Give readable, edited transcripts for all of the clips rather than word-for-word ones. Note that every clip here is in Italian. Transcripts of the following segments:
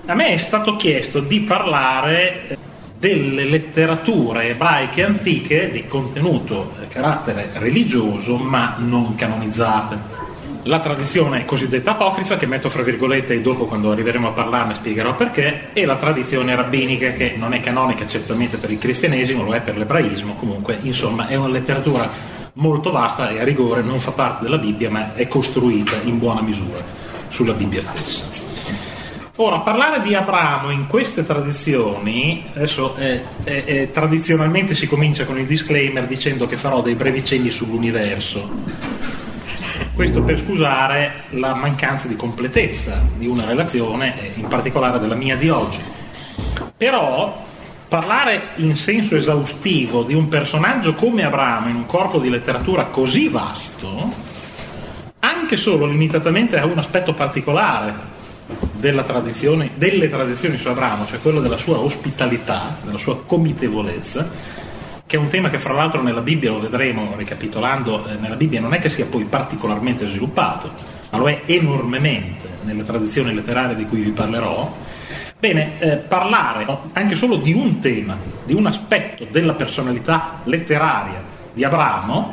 A me è stato chiesto di parlare delle letterature ebraiche antiche di contenuto carattere religioso ma non canonizzate. La tradizione cosiddetta apocrifa, che metto fra virgolette e dopo quando arriveremo a parlarne spiegherò perché, e la tradizione rabbinica, che non è canonica certamente per il cristianesimo, lo è per l'ebraismo. Comunque, insomma, è una letteratura molto vasta e a rigore non fa parte della Bibbia, ma è costruita in buona misura sulla Bibbia stessa. Ora, parlare di Abramo in queste tradizioni, adesso tradizionalmente si comincia con il disclaimer dicendo che farò dei brevi cenni sull'universo. Questo per scusare la mancanza di completezza di una relazione, in particolare della mia di oggi. Però parlare in senso esaustivo di un personaggio come Abramo in un corpo di letteratura così vasto, anche solo limitatamente a un aspetto particolare delle tradizioni su Abramo, cioè quello della sua ospitalità, della sua comitevolezza, che è un tema che fra l'altro nella Bibbia, lo vedremo ricapitolando, nella Bibbia non è che sia poi particolarmente sviluppato, ma lo è enormemente nelle tradizioni letterarie di cui vi parlerò. Bene, parlare anche solo di un tema, di un aspetto della personalità letteraria di Abramo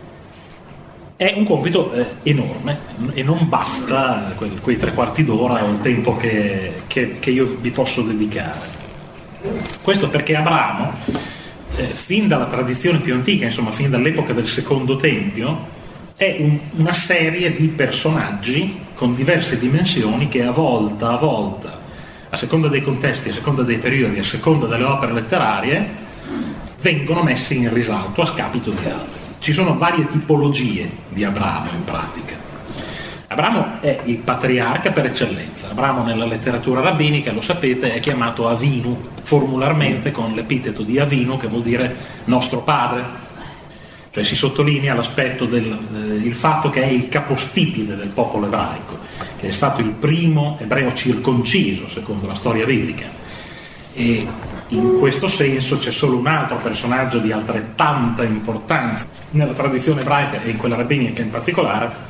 è un compito enorme e non basta quei 3/4 d'ora o il tempo che io vi posso dedicare. Questo perché Abramo, fin dalla tradizione più antica, insomma fin dall'epoca del Secondo Tempio, è una serie di personaggi con diverse dimensioni che a volta, a seconda dei contesti, a seconda dei periodi, a seconda delle opere letterarie, vengono messi in risalto a scapito di altri. Ci sono varie tipologie di Abramo in pratica. Abramo è il patriarca per eccellenza. Abramo nella letteratura rabbinica, lo sapete, è chiamato Avinu, formularmente con l'epiteto di Avinu, che vuol dire nostro padre. Cioè si sottolinea l'aspetto il fatto che è il capostipite del popolo ebraico, che è stato il primo ebreo circonciso, secondo la storia biblica. E in questo senso c'è solo un altro personaggio di altrettanta importanza nella tradizione ebraica e in quella rabbinica in particolare,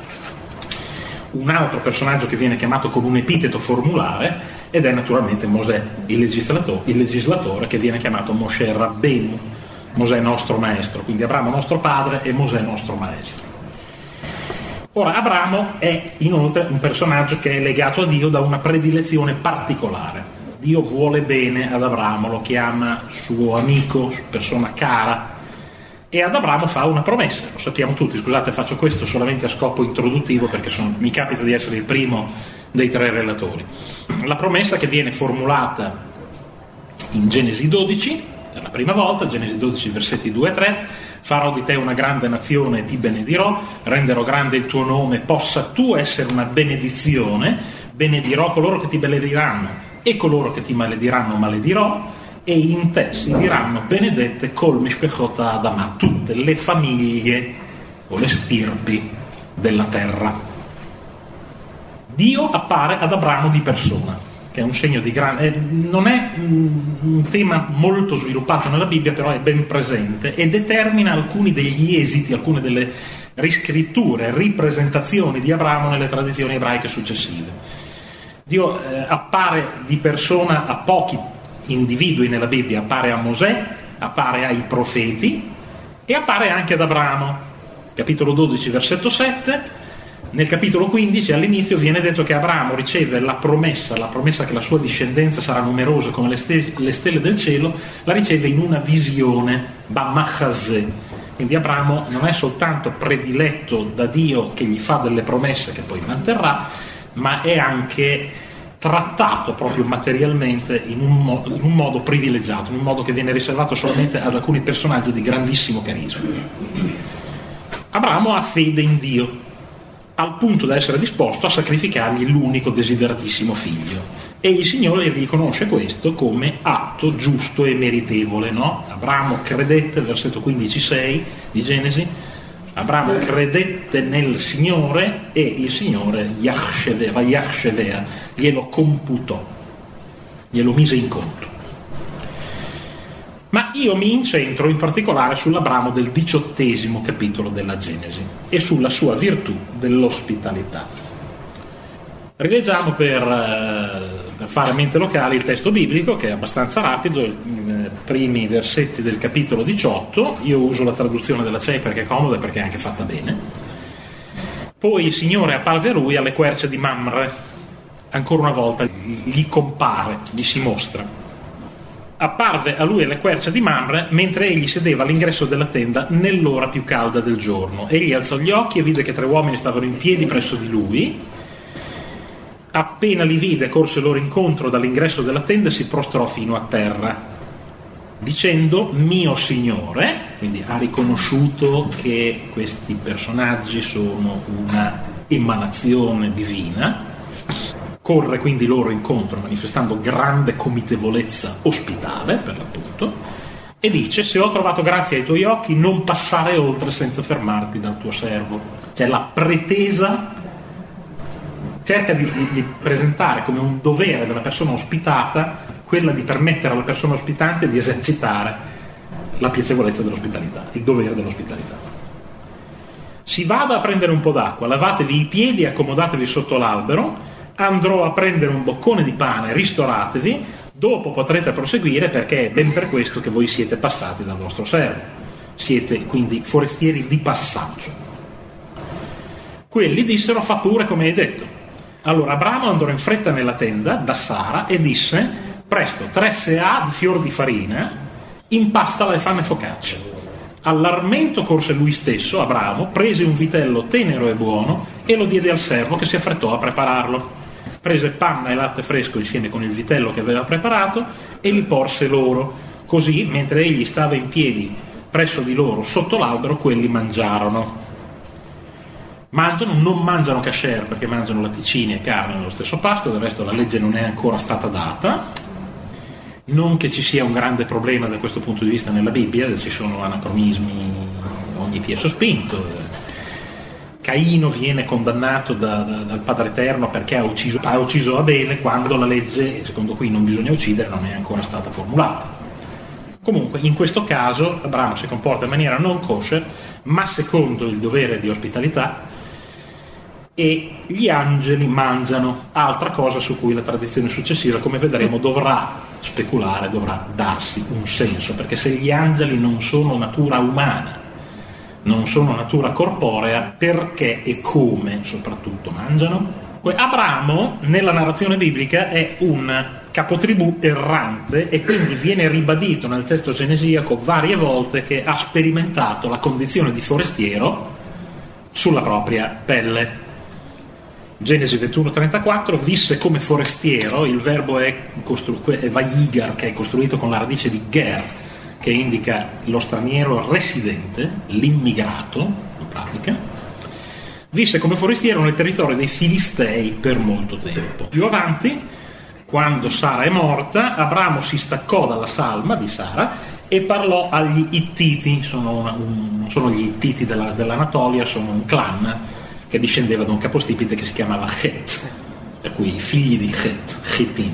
un altro personaggio che viene chiamato con un epiteto formulare, ed è naturalmente Mosè, il legislatore che viene chiamato Moshe Rabbenu, Mosè nostro maestro, quindi Abramo nostro padre e Mosè nostro maestro. Ora, Abramo è inoltre un personaggio che è legato a Dio da una predilezione particolare. Dio vuole bene ad Abramo, lo chiama suo amico, persona cara, e ad Abramo fa una promessa, lo sappiamo tutti. Scusate, faccio questo solamente a scopo introduttivo perché mi capita di essere il primo dei 3 relatori. La promessa che viene formulata in Genesi 12 per la prima volta, Genesi 12 versetti 2 e 3: farò di te una grande nazione e ti benedirò, renderò grande il tuo nome, possa tu essere una benedizione, benedirò coloro che ti benediranno e coloro che ti malediranno maledirò, e in te si diranno benedette col mishpechot adama, tutte le famiglie o le stirpi della terra. Dio appare ad Abramo di persona, che è un segno di grande... non è un tema molto sviluppato nella Bibbia, però è ben presente e determina alcuni degli esiti, alcune delle riscritture, ripresentazioni di Abramo nelle tradizioni ebraiche successive. Dio appare di persona a pochi individui nella Bibbia, appare a Mosè, appare ai profeti e appare anche ad Abramo. Capitolo 12 versetto 7. Nel capitolo 15 all'inizio viene detto che Abramo riceve la promessa che la sua discendenza sarà numerosa come le stelle del cielo, la riceve in una visione, Bamachazè. Quindi Abramo non è soltanto prediletto da Dio che gli fa delle promesse che poi manterrà, ma è anche trattato proprio materialmente in un modo privilegiato, in un modo che viene riservato solamente ad alcuni personaggi di grandissimo carisma. Abramo ha fede in Dio, al punto da essere disposto a sacrificargli l'unico desideratissimo figlio, e il Signore riconosce questo come atto giusto e meritevole, no? Abramo credette, versetto 15-6 di Genesi, Abramo credette nel Signore e il Signore Yachshevea, glielo computò, glielo mise in conto. Ma io mi incentro in particolare sull'Abramo del 18° capitolo della Genesi e sulla sua virtù dell'ospitalità. Rileggiamo per fare mente locale il testo biblico, che è abbastanza rapido, i primi versetti del capitolo 18. Io uso la traduzione della CEI perché è comoda e perché è anche fatta bene. Poi il Signore apparve a lui alle querce di Mamre, ancora una volta gli compare, gli si mostra. Apparve a lui alle querce di Mamre mentre egli sedeva all'ingresso della tenda nell'ora più calda del giorno. Egli alzò gli occhi e vide che 3 uomini stavano in piedi presso di lui. Appena li vide, corse loro incontro dall'ingresso della tenda e si prostrò fino a terra, dicendo: mio Signore. Quindi ha riconosciuto che questi personaggi sono una emanazione divina. Corre quindi loro incontro manifestando grande comitevolezza ospitale, per l'appunto, e dice: se ho trovato grazia ai tuoi occhi, non passare oltre senza fermarti dal tuo servo. Cioè la pretesa cerca di presentare come un dovere della persona ospitata quella di permettere alla persona ospitante di esercitare la piacevolezza dell'ospitalità, il dovere dell'ospitalità. Si vada a prendere un po' d'acqua, lavatevi i piedi e accomodatevi sotto l'albero. Andrò a prendere un boccone di pane, ristoratevi, dopo potrete proseguire, perché è ben per questo che voi siete passati dal vostro servo. Siete quindi forestieri di passaggio. Quelli dissero: fa pure come hai detto. Allora Abramo andò in fretta nella tenda da Sara e disse: presto, 3 seah di fior di farina, impastala e fanne focaccia. All'armento corse lui stesso, Abramo, prese un vitello tenero e buono e lo diede al servo, che si affrettò a prepararlo. Prese panna e latte fresco insieme con il vitello che aveva preparato e li porse loro. Così, mentre egli stava in piedi presso di loro sotto l'albero, quelli mangiarono. Non mangiano kasher, perché mangiano latticini e carne nello stesso pasto. Del resto la legge non è ancora stata data. Non che ci sia un grande problema da questo punto di vista nella Bibbia, ci sono anacronismi ogni piè sospinto. Caino viene condannato dal Padre Eterno perché ha ucciso Abele, quando la legge, secondo cui non bisogna uccidere, non è ancora stata formulata. Comunque, in questo caso, Abramo si comporta in maniera non kosher, ma secondo il dovere di ospitalità, e gli angeli mangiano, altra cosa su cui la tradizione successiva, come vedremo, dovrà speculare, dovrà darsi un senso, perché se gli angeli non sono natura umana, non sono natura corporea, perché e come soprattutto mangiano? Abramo nella narrazione biblica è un capotribù errante, e quindi viene ribadito nel testo genesiaco varie volte che ha sperimentato la condizione di forestiero sulla propria pelle. Genesi 21:34, visse come forestiero. Il verbo è vayigar, che è costruito con la radice di ger, che indica lo straniero residente, l'immigrato, in pratica. Visse come forestiero nel territorio dei Filistei per molto tempo. Più avanti, quando Sara è morta, Abramo si staccò dalla salma di Sara e parlò agli Ittiti. Non sono gli Ittiti dell'Anatolia, sono un clan che discendeva da un capostipite che si chiamava Het, per cui i figli di Het, Hittim.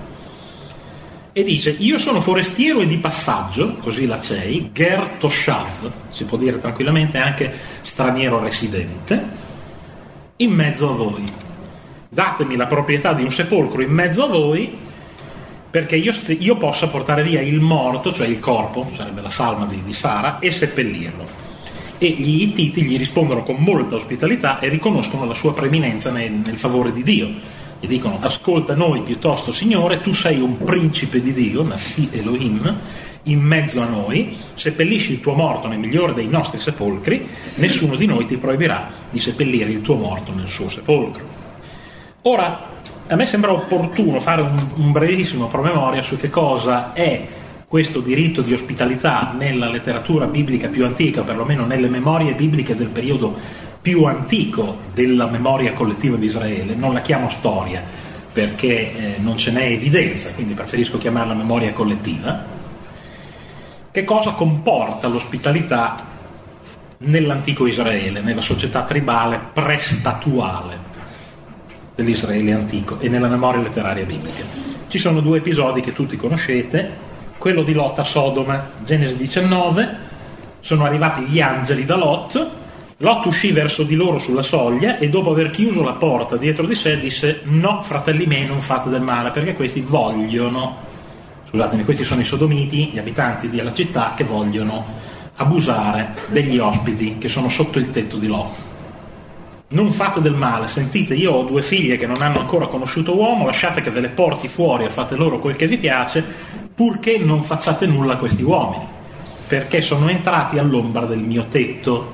E dice: io sono forestiero e di passaggio, così la CEI, Ger Toshav, si può dire tranquillamente anche straniero residente, in mezzo a voi. Datemi la proprietà di un sepolcro in mezzo a voi, perché io possa portare via il morto, cioè il corpo, sarebbe la salma di Sara, e seppellirlo. E gli Ittiti gli rispondono con molta ospitalità e riconoscono la sua preeminenza nel favore di Dio. Gli dicono: ascolta noi piuttosto, Signore, tu sei un principe di Dio, Nasi Elohim, in mezzo a noi, seppellisci il tuo morto nel migliore dei nostri sepolcri, nessuno di noi ti proibirà di seppellire il tuo morto nel suo sepolcro. Ora, a me sembra opportuno fare un brevissimo promemoria su che cosa è questo diritto di ospitalità nella letteratura biblica più antica, o perlomeno nelle memorie bibliche del periodo più antico della memoria collettiva di Israele. Non la chiamo storia perché non ce n'è evidenza, quindi preferisco chiamarla memoria collettiva. Che cosa comporta l'ospitalità nell'antico Israele, nella società tribale prestatuale dell'Israele antico e nella memoria letteraria biblica? Ci sono 2 episodi che tutti conoscete. Quello di Lot a Sodoma, Genesi 19, sono arrivati gli angeli da Lot Lot uscì verso di loro sulla soglia e dopo aver chiuso la porta dietro di sé disse: no, fratelli miei, non fate del male, perché questi vogliono, scusatemi, questi sono i sodomiti, gli abitanti della città che vogliono abusare degli ospiti che sono sotto il tetto di Lot. Non fate del male, sentite, io ho 2 figlie che non hanno ancora conosciuto uomo, lasciate che ve le porti fuori e fate loro quel che vi piace, purché non facciate nulla a questi uomini, perché sono entrati all'ombra del mio tetto.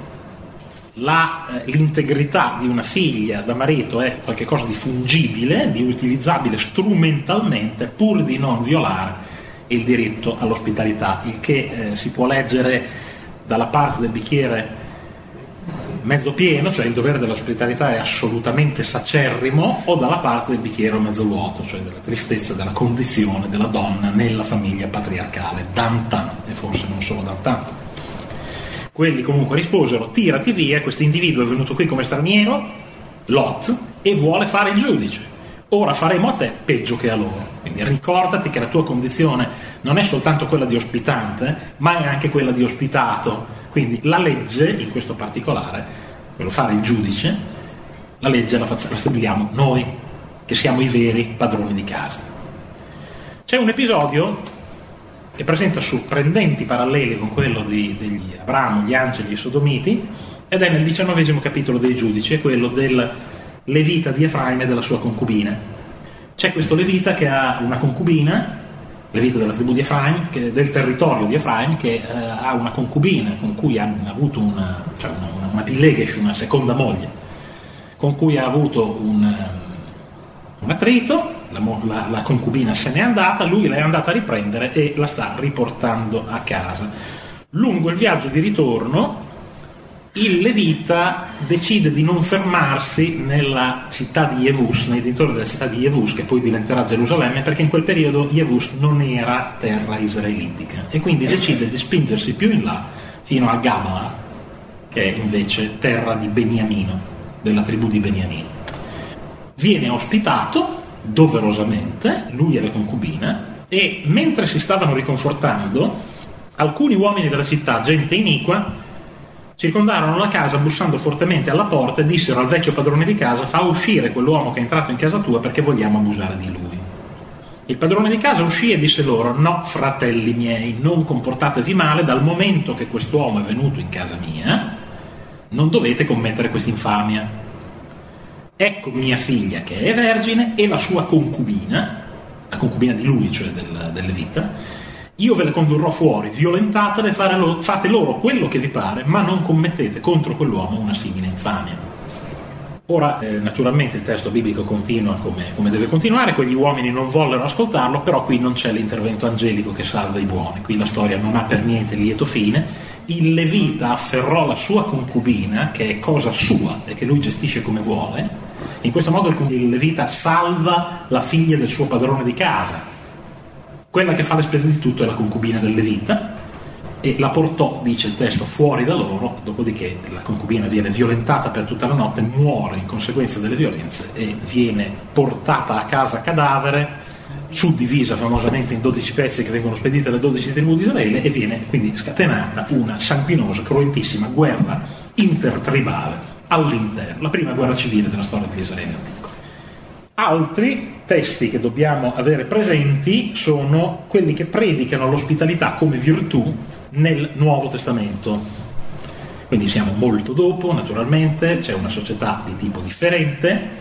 L'integrità di una figlia da marito è qualcosa di fungibile, di utilizzabile strumentalmente, pur di non violare il diritto all'ospitalità, il che si può leggere dalla parte del bicchiere mezzo pieno, cioè il dovere dell'ospitalità è assolutamente sacerrimo, o dalla parte del bicchiere mezzo vuoto, cioè della tristezza della condizione della donna nella famiglia patriarcale. Dantan, e forse non solo Dantan. Quelli comunque risposero: tirati via, questo individuo è venuto qui come straniero, Lot, e vuole fare il giudice. Ora faremo a te peggio che a loro. Quindi ricordati che la tua condizione non è soltanto quella di ospitante, ma è anche quella di ospitato. Quindi la legge, in questo particolare, quello fare il giudice, la legge la stabiliamo noi, che siamo i veri padroni di casa. C'è un episodio che presenta sorprendenti paralleli con quello degli Abramo, gli angeli e i sodomiti, ed è nel 19 capitolo dei Giudici, è quello del levita di Efraim e della sua concubina. C'è questo levita che ha una concubina, levita della tribù di Efraim, del territorio di Efraim, che ha una concubina con cui ha avuto una pillegesh, una seconda moglie, con cui ha avuto un attrito. La concubina se n'è andata, lui l'è andata a riprendere e la sta riportando a casa. Lungo il viaggio di ritorno il levita decide di non fermarsi nella città di Yevus, nei dintorni della città di Yevus, che poi diventerà Gerusalemme, perché in quel periodo Yevus non era terra israelitica, e quindi decide di spingersi più in là fino a Gabaa, che è invece terra di Beniamino, della tribù di Beniamino. Viene ospitato doverosamente, lui e la concubina, e mentre si stavano riconfortando, alcuni uomini della città, gente iniqua, circondarono la casa bussando fortemente alla porta e dissero al vecchio padrone di casa: fa uscire quell'uomo che è entrato in casa tua, perché vogliamo abusare di lui. Il padrone di casa uscì e disse loro: no, fratelli miei, non comportatevi male, dal momento che quest'uomo è venuto in casa mia non dovete commettere questa infamia. Ecco mia figlia che è vergine e la sua concubina, la concubina di lui, cioè del Levita, io ve le condurrò fuori, violentatele, fate loro quello che vi pare, ma non commettete contro quell'uomo una simile infamia. Ora, naturalmente il testo biblico continua come deve continuare, quegli uomini non vollero ascoltarlo, però qui non c'è l'intervento angelico che salva i buoni, qui la storia non ha per niente lieto fine. Il Levita afferrò la sua concubina, che è cosa sua e che lui gestisce come vuole. In questo modo il Levita salva la figlia del suo padrone di casa. Quella che fa le spese di tutto è la concubina del Levita, e la portò, dice il testo, fuori da loro, dopodiché la concubina viene violentata per tutta la notte, muore in conseguenza delle violenze e viene portata a casa cadavere, suddivisa famosamente in 12 pezzi che vengono spediti alle 12 tribù di Israele, e viene quindi scatenata una sanguinosa, cruentissima guerra intertribale all'interno, la prima guerra civile della storia di Israele antico. Altri testi che dobbiamo avere presenti sono quelli che predicano l'ospitalità come virtù nel Nuovo Testamento. Quindi siamo molto dopo, naturalmente, c'è una società di tipo differente,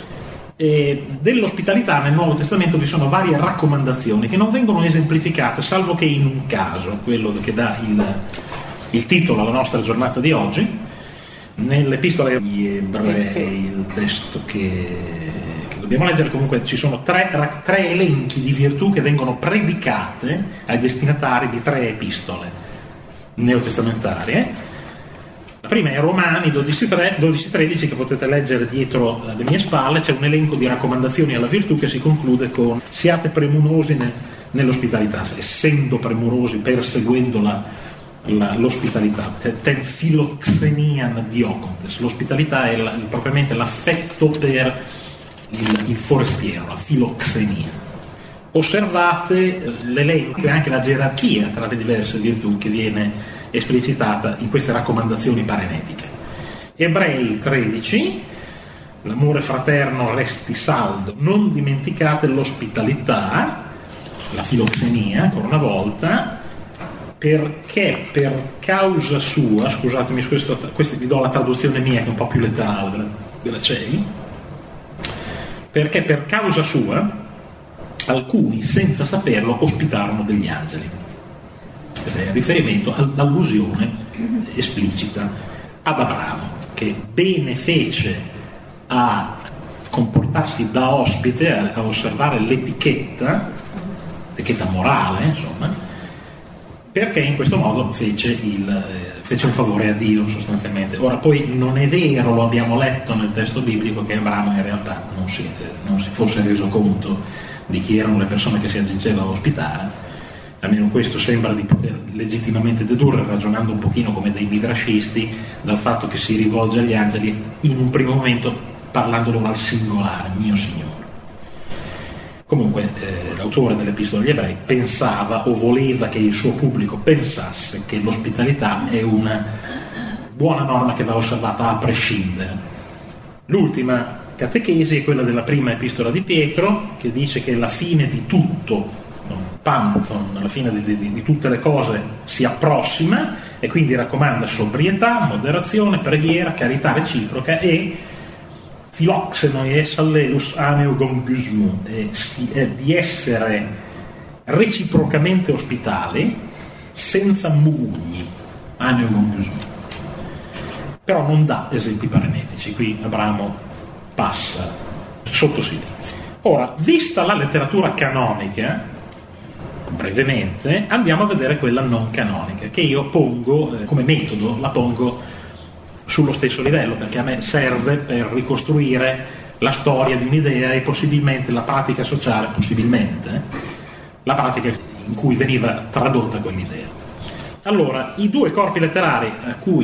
e dell'ospitalità nel Nuovo Testamento vi sono varie raccomandazioni che non vengono esemplificate, salvo che in un caso, quello che dà il titolo alla nostra giornata di oggi. Nell'Epistola agli Ebrei, il testo che dobbiamo leggere, comunque ci sono tre elenchi di virtù che vengono predicate ai destinatari di 3 epistole neotestamentarie. La prima è Romani 12-13, che potete leggere dietro le mie spalle. C'è un elenco di raccomandazioni alla virtù che si conclude con: siate premurosi nell'ospitalità, essendo premurosi, perseguendo l'ospitalità, ten philoxenian diocontes. L'ospitalità è propriamente l'affetto per il forestiero, la filoxenia. Osservate l'elenco e anche la gerarchia tra le diverse virtù che viene esplicitata in queste raccomandazioni parenetiche. Ebrei 13, l'amore fraterno resti saldo, non dimenticate l'ospitalità, la filoxenia, ancora una volta, perché per causa sua, scusatemi, questa vi do la traduzione mia che è un po' più letterale della CEI, perché per causa sua alcuni, senza saperlo, ospitarono degli angeli. Questo è riferimento all'allusione esplicita ad Abramo, che bene fece a comportarsi da ospite, a osservare l'etichetta morale, insomma, perché in questo modo fece un favore a Dio sostanzialmente. Ora poi non è vero, lo abbiamo letto nel testo biblico, che Abramo in realtà non si fosse reso conto di chi erano le persone che si accingeva a ospitare, almeno questo sembra di poter legittimamente dedurre, ragionando un pochino come dei midrashisti, dal fatto che si rivolge agli angeli in un primo momento parlando loro al singolare, mio Signore. Comunque l'autore dell'Epistola agli Ebrei pensava o voleva che il suo pubblico pensasse che l'ospitalità è una buona norma che va osservata a prescindere. L'ultima catechesi è quella della prima Epistola di Pietro, che dice che la fine di tutto, panthon, la fine di tutte le cose si approssima, e quindi raccomanda sobrietà, moderazione, preghiera, carità reciproca e philoxenoi es allelus aneugongusmu, di essere reciprocamente ospitali senza mugugni, aneugongusmu. Però non dà esempi parenetici, qui Abramo passa sotto silenzio. Ora, vista la letteratura canonica, brevemente, andiamo a vedere quella non canonica, che io pongo come metodo, la pongo sullo stesso livello, perché a me serve per ricostruire la storia di un'idea e possibilmente la pratica sociale, la pratica in cui veniva tradotta quell'idea. Allora, i due corpi letterari a cui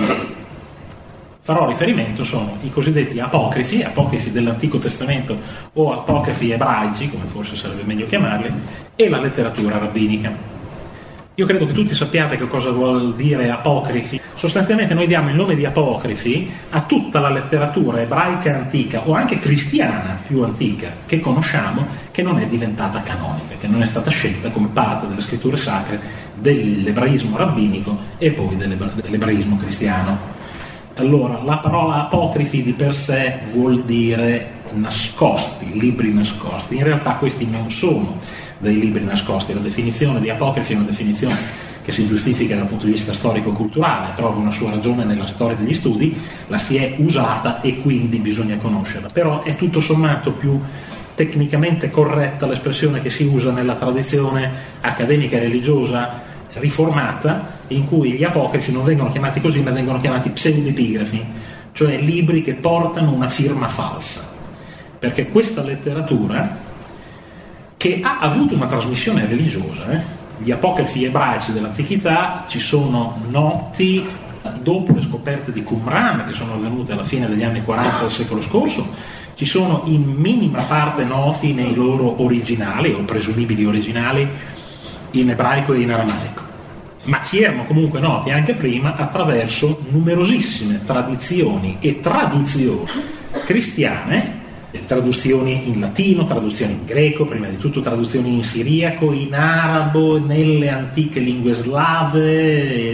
farò riferimento sono i cosiddetti apocrifi dell'Antico Testamento o apocrifi ebraici, come forse sarebbe meglio chiamarli, e la letteratura rabbinica. Io credo che tutti sappiate che cosa vuol dire apocrifi. Sostanzialmente noi diamo il nome di apocrifi a tutta la letteratura ebraica antica o anche cristiana più antica che conosciamo, che non è diventata canonica, che non è stata scelta come parte delle scritture sacre dell'ebraismo rabbinico e poi dell'ebraismo cristiano. Allora, la parola apocrifi di per sé vuol dire nascosti, libri nascosti. In realtà questi non sono dei libri nascosti. La definizione di apocrifi è una definizione che si giustifica dal punto di vista storico-culturale, trova una sua ragione nella storia degli studi, la si è usata e quindi bisogna conoscerla. Però è tutto sommato più tecnicamente corretta l'espressione che si usa nella tradizione accademica e religiosa riformata, in cui gli apocrifi non vengono chiamati così, ma vengono chiamati pseudepigrafi, cioè libri che portano una firma falsa, perché questa letteratura, che ha avuto una trasmissione religiosa, gli apocrifi ebraici dell'antichità ci sono noti dopo le scoperte di Qumran, che sono avvenute alla fine degli anni 40 del secolo scorso, ci sono in minima parte noti nei loro originali o presumibili originali in ebraico e in aramaico, ma ci erano comunque noti anche prima attraverso numerosissime tradizioni e traduzioni cristiane, traduzioni in latino, traduzioni in greco, prima di tutto traduzioni in siriaco, in arabo, nelle antiche lingue slave,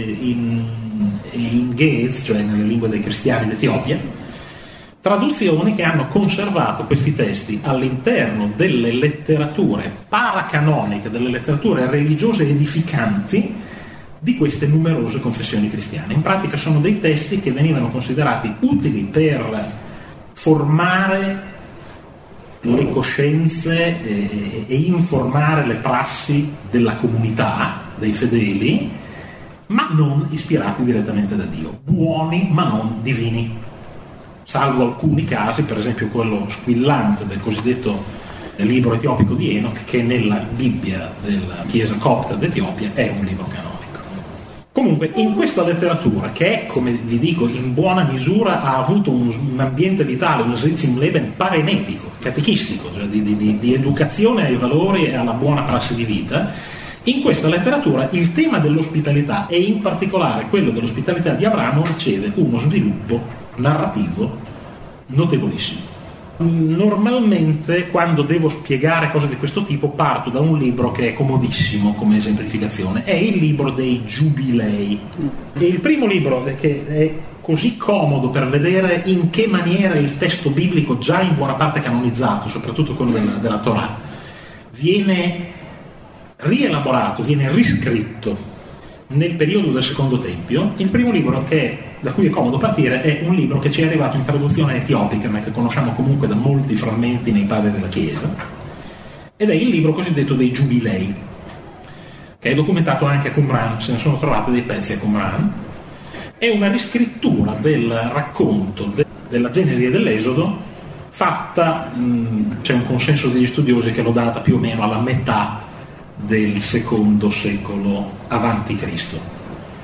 in Ge'ez, cioè nelle lingue dei cristiani d'Etiopia, traduzioni che hanno conservato questi testi all'interno delle letterature paracanoniche, delle letterature religiose edificanti di queste numerose confessioni cristiane. In pratica sono dei testi che venivano considerati utili per formare le coscienze e informare le prassi della comunità, dei fedeli, ma non ispirati direttamente da Dio, buoni ma non divini, salvo alcuni casi, per esempio quello squillante del cosiddetto libro etiopico di Enoch, che nella Bibbia della Chiesa copta d'Etiopia è un libro canonico. Comunque, in questa letteratura, che è, come vi dico, in buona misura ha avuto un ambiente vitale, un Sitzimleben parenetico, catechistico, cioè di educazione ai valori e alla buona prassi di vita, in questa letteratura il tema dell'ospitalità, e in particolare quello dell'ospitalità di Abramo, riceve uno sviluppo narrativo notevolissimo. Normalmente quando devo spiegare cose di questo tipo parto da un libro che è comodissimo come esemplificazione, è il libro dei Giubilei. E il primo libro che è così comodo per vedere in che maniera il testo biblico, già in buona parte canonizzato, soprattutto quello della Torah, viene rielaborato, viene riscritto nel periodo del Secondo Tempio. Il primo libro da cui è comodo partire è un libro che ci è arrivato in traduzione etiopica, ma che conosciamo comunque da molti frammenti nei padri della Chiesa, ed è il libro cosiddetto dei Giubilei, che è documentato anche a Qumran, se ne sono trovati dei pezzi a Qumran. È una riscrittura del racconto della Genesi e dell'Esodo fatta, c'è un consenso degli studiosi che lo data più o meno alla metà del secondo secolo avanti Cristo.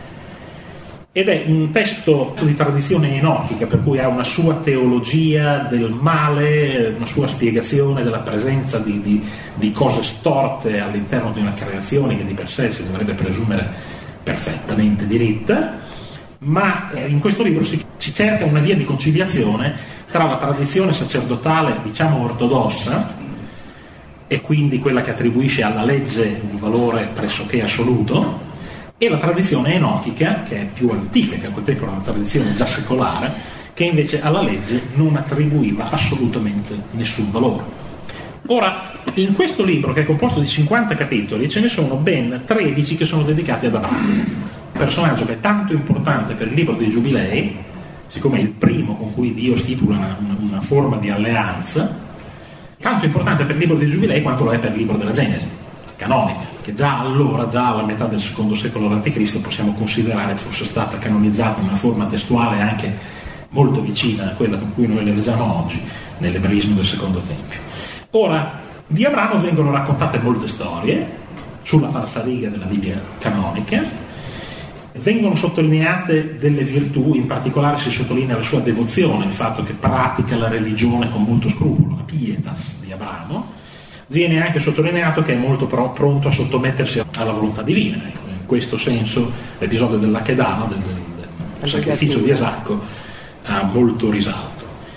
Ed è un testo di tradizione enochica, per cui ha una sua teologia del male, una sua spiegazione della presenza di cose storte all'interno di una creazione che di per sé si dovrebbe presumere perfettamente diritta, ma in questo libro si cerca una via di conciliazione tra la tradizione sacerdotale, diciamo ortodossa, e quindi quella che attribuisce alla legge un valore pressoché assoluto, e la tradizione enochica, che è più antica, che a quel tempo era una tradizione già secolare, che invece alla legge non attribuiva assolutamente nessun valore. Ora, in questo libro, che è composto di 50 capitoli, ce ne sono ben 13 che sono dedicati ad Abramo, un personaggio che è tanto importante per il libro dei Giubilei, siccome è il primo con cui Dio stipula una forma di alleanza, tanto importante per il libro dei Giubilei quanto lo è per il libro della Genesi, canonica, che già allora, già alla metà del secondo secolo a.C., possiamo considerare fosse stata canonizzata in una forma testuale anche molto vicina a quella con cui noi le leggiamo oggi, nell'ebraismo del secondo tempio. Ora, di Abramo vengono raccontate molte storie sulla falsariga della Bibbia canonica, vengono sottolineate delle virtù, in particolare si sottolinea la sua devozione, il fatto che pratica la religione con molto scrupolo, la pietas di Abramo. Viene anche sottolineato che è molto pronto a sottomettersi alla volontà divina. Ecco, in questo senso l'episodio dell'Akedama, del sacrificio di Isacco, ha molto risalto.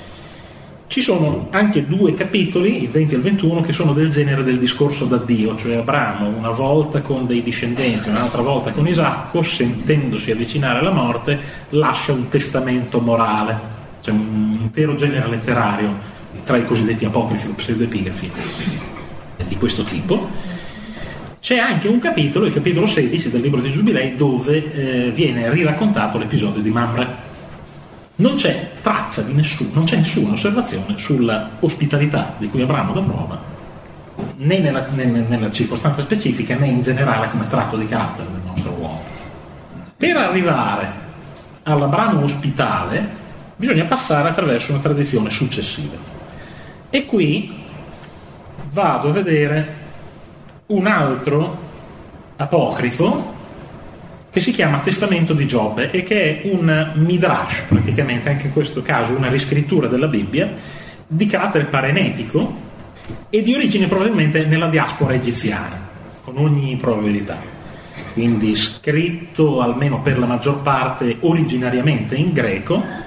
Ci sono anche 2 capitoli, il 20 e il 21, che sono del genere del discorso da Dio, cioè Abramo una volta con dei discendenti, un'altra volta con Isacco, sentendosi avvicinare la morte, lascia un testamento morale, cioè un intero genere letterario tra i cosiddetti apocrifi o pseudepigrafi di questo tipo. C'è anche un capitolo, il capitolo 16 del libro dei Giubilei, dove viene riraccontato l'episodio di Mamre. Non c'è traccia di non c'è nessuna osservazione sulla ospitalità di cui Abramo dà prova, né nella circostanza specifica né in generale come tratto di carattere del nostro uomo. Per arrivare all'Abramo ospitale bisogna passare attraverso una tradizione successiva, e qui vado a vedere un altro apocrifo che si chiama Testamento di Giobbe e che è un midrash, praticamente anche in questo caso una riscrittura della Bibbia di carattere parenetico e di origine probabilmente nella diaspora egiziana, con ogni probabilità, quindi scritto almeno per la maggior parte originariamente in greco,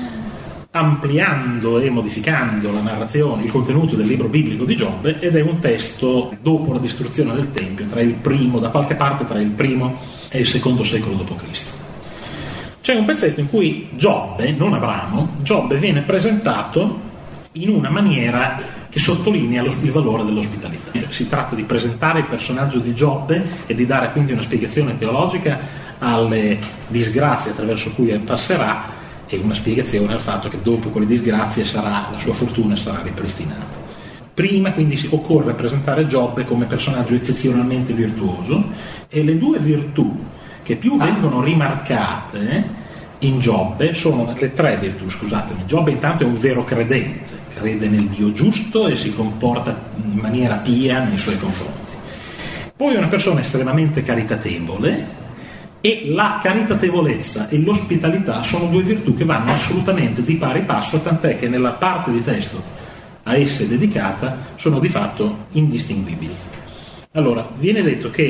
ampliando e modificando la narrazione, il contenuto del libro biblico di Giobbe, ed è un testo dopo la distruzione del Tempio, da qualche parte tra il primo e il secondo secolo d.C. C'è un pezzetto in cui Giobbe, non Abramo, Giobbe viene presentato in una maniera che sottolinea il valore dell'ospitalità. Si tratta di presentare il personaggio di Giobbe e di dare quindi una spiegazione teologica alle disgrazie attraverso cui passerà, e una spiegazione al fatto che dopo quelle disgrazie la sua fortuna sarà ripristinata. Prima quindi occorre presentare Giobbe come personaggio eccezionalmente virtuoso, e le 2 virtù che più vengono rimarcate in Giobbe sono le 3 virtù, scusatemi. Giobbe intanto è un vero credente, crede nel Dio giusto e si comporta in maniera pia nei suoi confronti. Poi è una persona estremamente caritatevole, e la caritatevolezza e l'ospitalità sono 2 virtù che vanno assolutamente di pari passo, tant'è che nella parte di testo a esse dedicata sono di fatto indistinguibili. Allora, viene detto che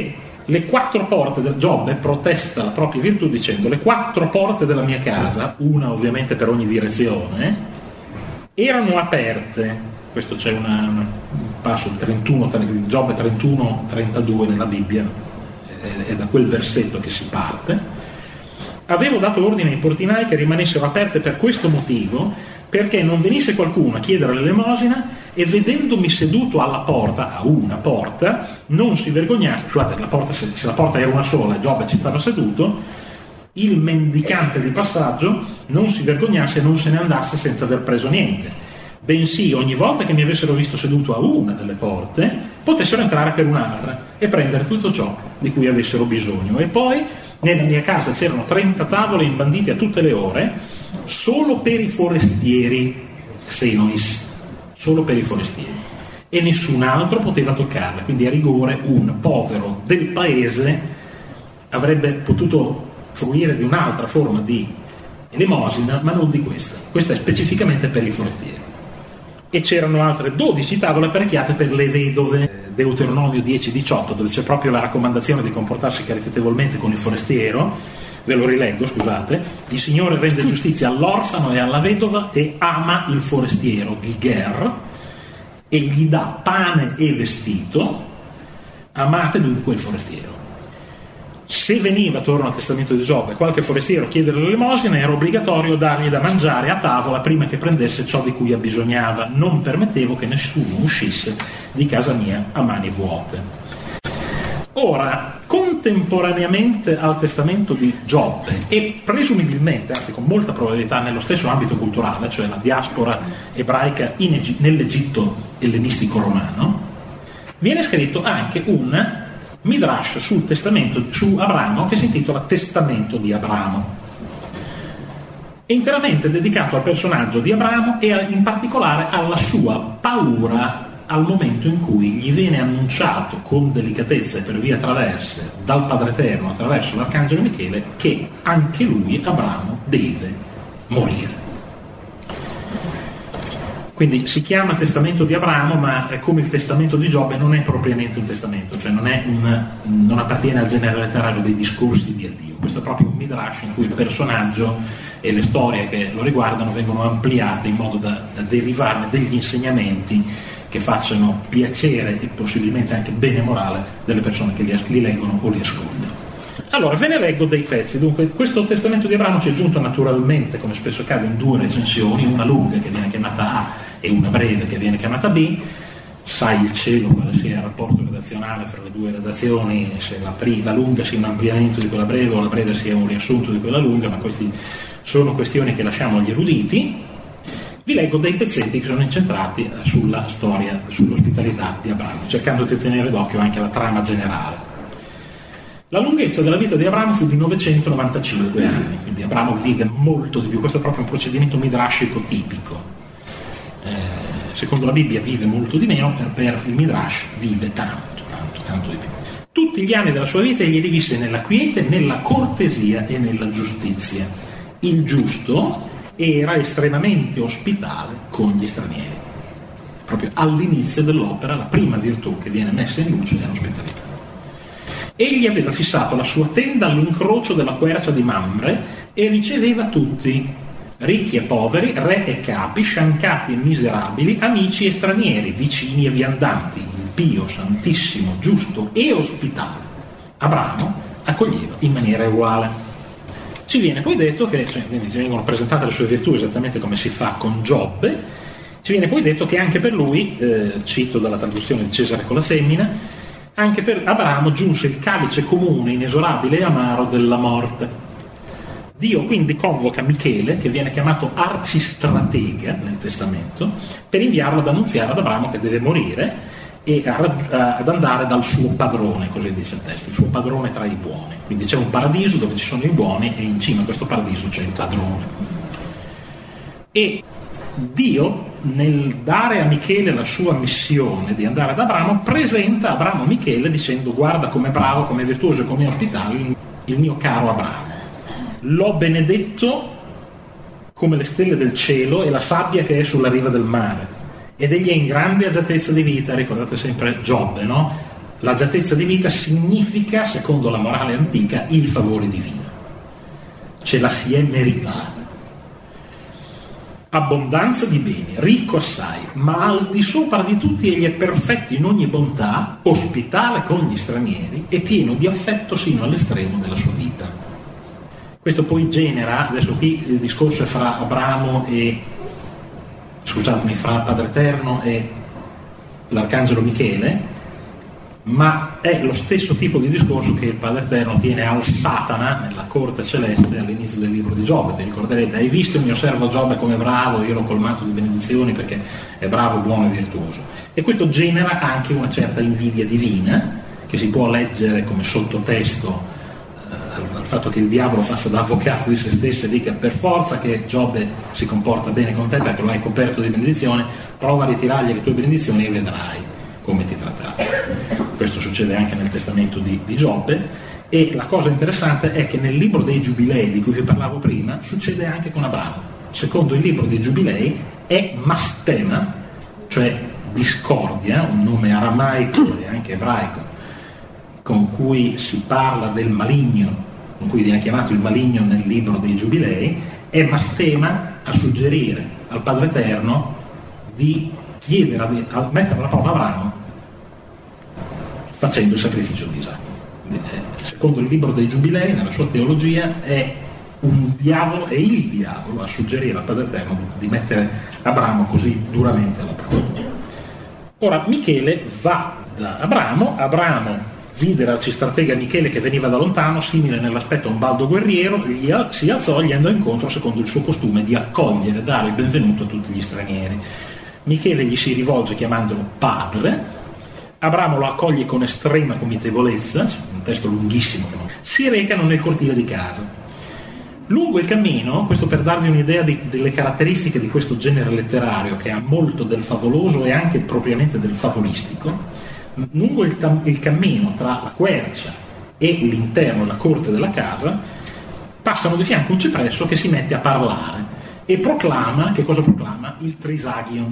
le 4 porte Giobbe protesta la propria virtù dicendo: le 4 porte della mia casa, una ovviamente per ogni direzione, erano aperte. Questo c'è un passo di Giobbe 31-32 nella Bibbia, è da quel versetto che si parte. Avevo dato ordine ai portinai che rimanessero aperte per questo motivo, perché non venisse qualcuno a chiedere l'elemosina e vedendomi seduto alla porta, a una porta, non si vergognasse. Scusate, se la porta era una sola e Giobbe ci stava seduto, il mendicante di passaggio non si vergognasse e non se ne andasse senza aver preso niente, bensì ogni volta che mi avessero visto seduto a una delle porte potessero entrare per un'altra e prendere tutto ciò di cui avessero bisogno. E poi nella mia casa c'erano 30 tavole imbandite a tutte le ore solo per i forestieri xenois, solo per i forestieri, e nessun altro poteva toccarle. Quindi a rigore un povero del paese avrebbe potuto fruire di un'altra forma di elemosina, ma non di questa. Questa è specificamente per i forestieri. E c'erano altre 12 tavole apparecchiate per le vedove, Deuteronomio 10-18, dove c'è proprio la raccomandazione di comportarsi caritatevolmente con il forestiero. Ve lo rileggo, scusate: il Signore rende giustizia all'orfano e alla vedova e ama il forestiero, Giger, e gli dà pane e vestito. Amate dunque il forestiero. Se veniva, torno al testamento di Giobbe, qualche forestiero a chiedere l'elemosina, era obbligatorio dargli da mangiare a tavola prima che prendesse ciò di cui abbisognava. Non permettevo che nessuno uscisse di casa mia a mani vuote. Ora, contemporaneamente al testamento di Giobbe e presumibilmente, anzi con molta probabilità nello stesso ambito culturale, cioè la diaspora ebraica nell'Egitto ellenistico romano, viene scritto anche un Midrash sul testamento su Abramo che si intitola Testamento di Abramo, interamente dedicato al personaggio di Abramo e in particolare alla sua paura al momento in cui gli viene annunciato con delicatezza e per vie traverse dal Padre Eterno attraverso l'Arcangelo Michele che anche lui, Abramo, deve morire. Quindi si chiama testamento di Abramo, ma come il testamento di Giobbe non è propriamente un testamento, cioè non appartiene al genere letterario dei discorsi di Dio. Questo è proprio un midrash in cui il personaggio e le storie che lo riguardano vengono ampliate in modo da derivarne degli insegnamenti che facciano piacere e possibilmente anche bene morale delle persone che li leggono o li ascoltano. Allora, ve ne leggo dei pezzi. Dunque, questo testamento di Abramo ci è giunto naturalmente, come spesso accade, in 2 recensioni, una lunga che viene chiamata A e una breve che viene chiamata B. Sai il cielo quale sia il rapporto redazionale fra le 2 redazioni, se la lunga sia un ampliamento di quella breve o la breve sia un riassunto di quella lunga, ma queste sono questioni che lasciamo agli eruditi. Vi leggo dei pezzetti che sono incentrati sulla storia, sull'ospitalità di Abramo, cercando di tenere d'occhio anche la trama generale. La lunghezza della vita di Abramo fu di 995 anni, quindi Abramo vive molto di più. Questo è proprio un procedimento midrashico tipico. Secondo la Bibbia vive molto di meno, per il midrash vive tanto di più. Tutti gli anni della sua vita egli li visse nella quiete, nella cortesia e nella giustizia. Il giusto era estremamente ospitale con gli stranieri. Proprio all'inizio dell'opera la prima virtù che viene messa in luce è l'ospitalità. Egli aveva fissato la sua tenda all'incrocio della quercia di Mamre e riceveva tutti, ricchi e poveri, re e capi, sciancati e miserabili, amici e stranieri, vicini e viandanti, impio, santissimo, giusto e ospitale. Abramo accoglieva in maniera uguale. Ci viene poi detto che, quindi ci vengono presentate le sue virtù esattamente come si fa con Giobbe. Ci viene poi detto che anche per lui, cito dalla traduzione di Cesare con la femmina, anche per Abramo giunse il calice comune, inesorabile e amaro della morte. Dio quindi convoca Michele, che viene chiamato arcistratega nel testamento, per inviarlo ad annunziare ad Abramo che deve morire e ad andare dal suo padrone, così dice il testo, il suo padrone tra i buoni. Quindi c'è un paradiso dove ci sono i buoni e in cima a questo paradiso c'è il padrone. E Dio, nel dare a Michele la sua missione di andare ad Abramo, presenta Abramo a Michele dicendo: guarda come bravo, come virtuoso e come ospitale il mio caro Abramo. L'ho benedetto come le stelle del cielo e la sabbia che è sulla riva del mare, ed egli è in grande agiatezza di vita. Ricordate sempre Giobbe, no? L'agiatezza di vita significa, secondo la morale antica, il favore divino. Ce la si è meritata. Abbondanza di beni, ricco assai, ma al di sopra di tutti egli è perfetto in ogni bontà, ospitale con gli stranieri e pieno di affetto sino all'estremo della sua vita. Questo poi genera, adesso qui il discorso è fra Abramo e, fra Padre Eterno e l'Arcangelo Michele, ma è lo stesso tipo di discorso che il Padre Eterno tiene al Satana nella corte celeste all'inizio del libro di Giobbe. Vi ricorderete: hai visto il mio servo Giobbe come bravo, io l'ho colmato di benedizioni perché è bravo, buono e virtuoso. E questo genera anche una certa invidia divina, che si può leggere come sottotesto al fatto che il diavolo faccia da avvocato di se stesso e dica: per forza che Giobbe si comporta bene con te perché lo hai coperto di benedizione, prova a ritirargli le tue benedizioni e vedrai come ti tratterà. Questo succede anche nel testamento di Giobbe, e la cosa interessante è che nel libro dei Giubilei di cui vi parlavo prima succede anche con Abramo. Secondo il libro dei Giubilei è mastema, cioè discordia, un nome aramaico e anche ebraico con cui si parla del maligno, con cui viene chiamato il maligno nel libro dei Giubilei. È mastema a suggerire al Padre Eterno di chiedere a mettere alla prova Abramo facendo il sacrificio di Isacco. Secondo il libro dei Giubilei, nella sua teologia, è il diavolo a suggerire al Padre Eterno di mettere Abramo così duramente alla prova. Ora Michele va da Abramo vide l'arcistratega Michele che veniva da lontano, simile nell'aspetto a un baldo guerriero, si alzò e gli andò incontro secondo il suo costume di accogliere e dare il benvenuto a tutti gli stranieri. Michele gli si rivolge chiamandolo padre. Abramo lo accoglie con estrema comitevolezza, un testo lunghissimo, si recano nel cortile di casa. Lungo il cammino, questo per darvi un'idea delle caratteristiche di questo genere letterario che ha molto del favoloso e anche propriamente del favolistico, lungo il cammino tra la quercia e l'interno, la corte della casa, passano di fianco un cipresso che si mette a parlare e proclama, che cosa proclama? Il Trisagion,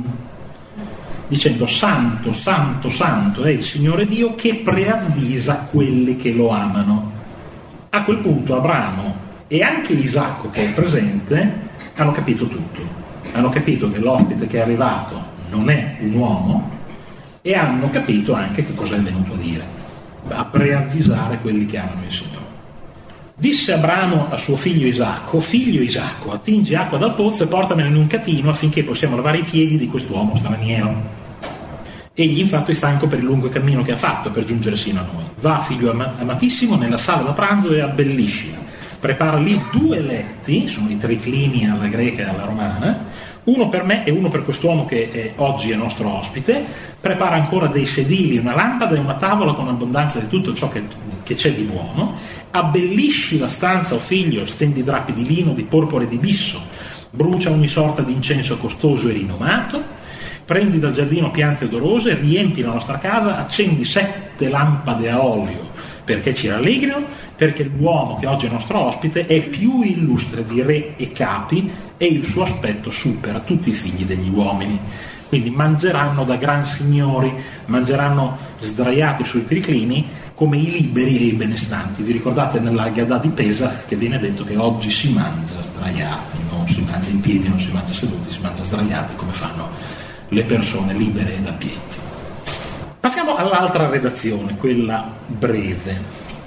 dicendo: santo, santo, santo è il Signore Dio che preavvisa quelli che lo amano. A quel punto Abramo e anche Isacco, che è presente, hanno capito tutto. Hanno capito che l'ospite che è arrivato non è un uomo e hanno capito anche che cosa è venuto a dire, a preavvisare quelli che amano il Signore. Disse Abramo a suo figlio Isacco, attingi acqua dal pozzo e portamela in un catino affinché possiamo lavare i piedi di quest'uomo straniero. Egli infatti è stanco per il lungo cammino che ha fatto per giungere sino a noi. Va, figlio amatissimo, nella sala da pranzo e abbelliscila. Prepara lì 2 letti, sono i triclini alla greca e alla romana, uno per me e uno per quest'uomo che oggi è nostro ospite. Prepara ancora dei sedili, una lampada e una tavola con abbondanza di tutto ciò che c'è di buono. Abbellisci la stanza, o figlio, stendi drappi di lino, di porpora e di bisso, brucia ogni sorta di incenso costoso e rinomato, prendi dal giardino piante odorose, riempi la nostra casa, accendi 7 lampade a olio perché ci rallegrino, perché l'uomo che oggi è nostro ospite è più illustre di re e capi e il suo aspetto supera tutti i figli degli uomini. Quindi mangeranno da gran signori, mangeranno sdraiati sui triclini come i liberi e i benestanti. Vi ricordate nella Gadà di Pesa che viene detto che oggi si mangia sdraiati, non si mangia in piedi, non si mangia seduti, si mangia sdraiati come fanno le persone libere ed abbienti. Passiamo all'altra redazione, quella breve,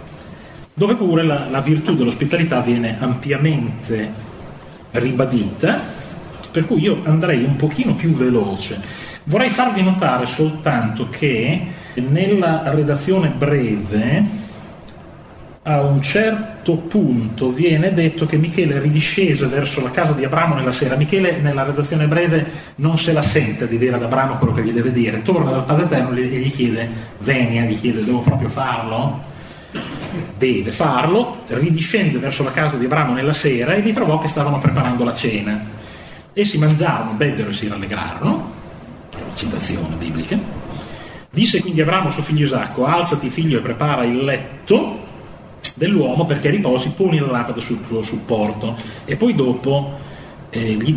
dove pure la virtù dell'ospitalità viene ampiamente ribadita, per cui io andrei un pochino più veloce. Vorrei farvi notare soltanto che nella redazione breve a un certo punto viene detto che Michele ridiscese verso la casa di Abramo nella sera. Michele nella redazione breve non se la sente di dire ad Abramo quello che gli deve dire, torna dal Padre Eterno e gli chiede: venia, gli chiede: devo proprio farlo? Deve farlo. Ridiscende verso la casa di Abramo nella sera e li trovò che stavano preparando la cena. Essi mangiarono, beddero e si rallegrarono. Citazione biblica. Disse quindi Abramo suo figlio Isacco: alzati figlio e prepara il letto dell'uomo perché riposi, poni la lampada sul tuo supporto. E poi dopo gli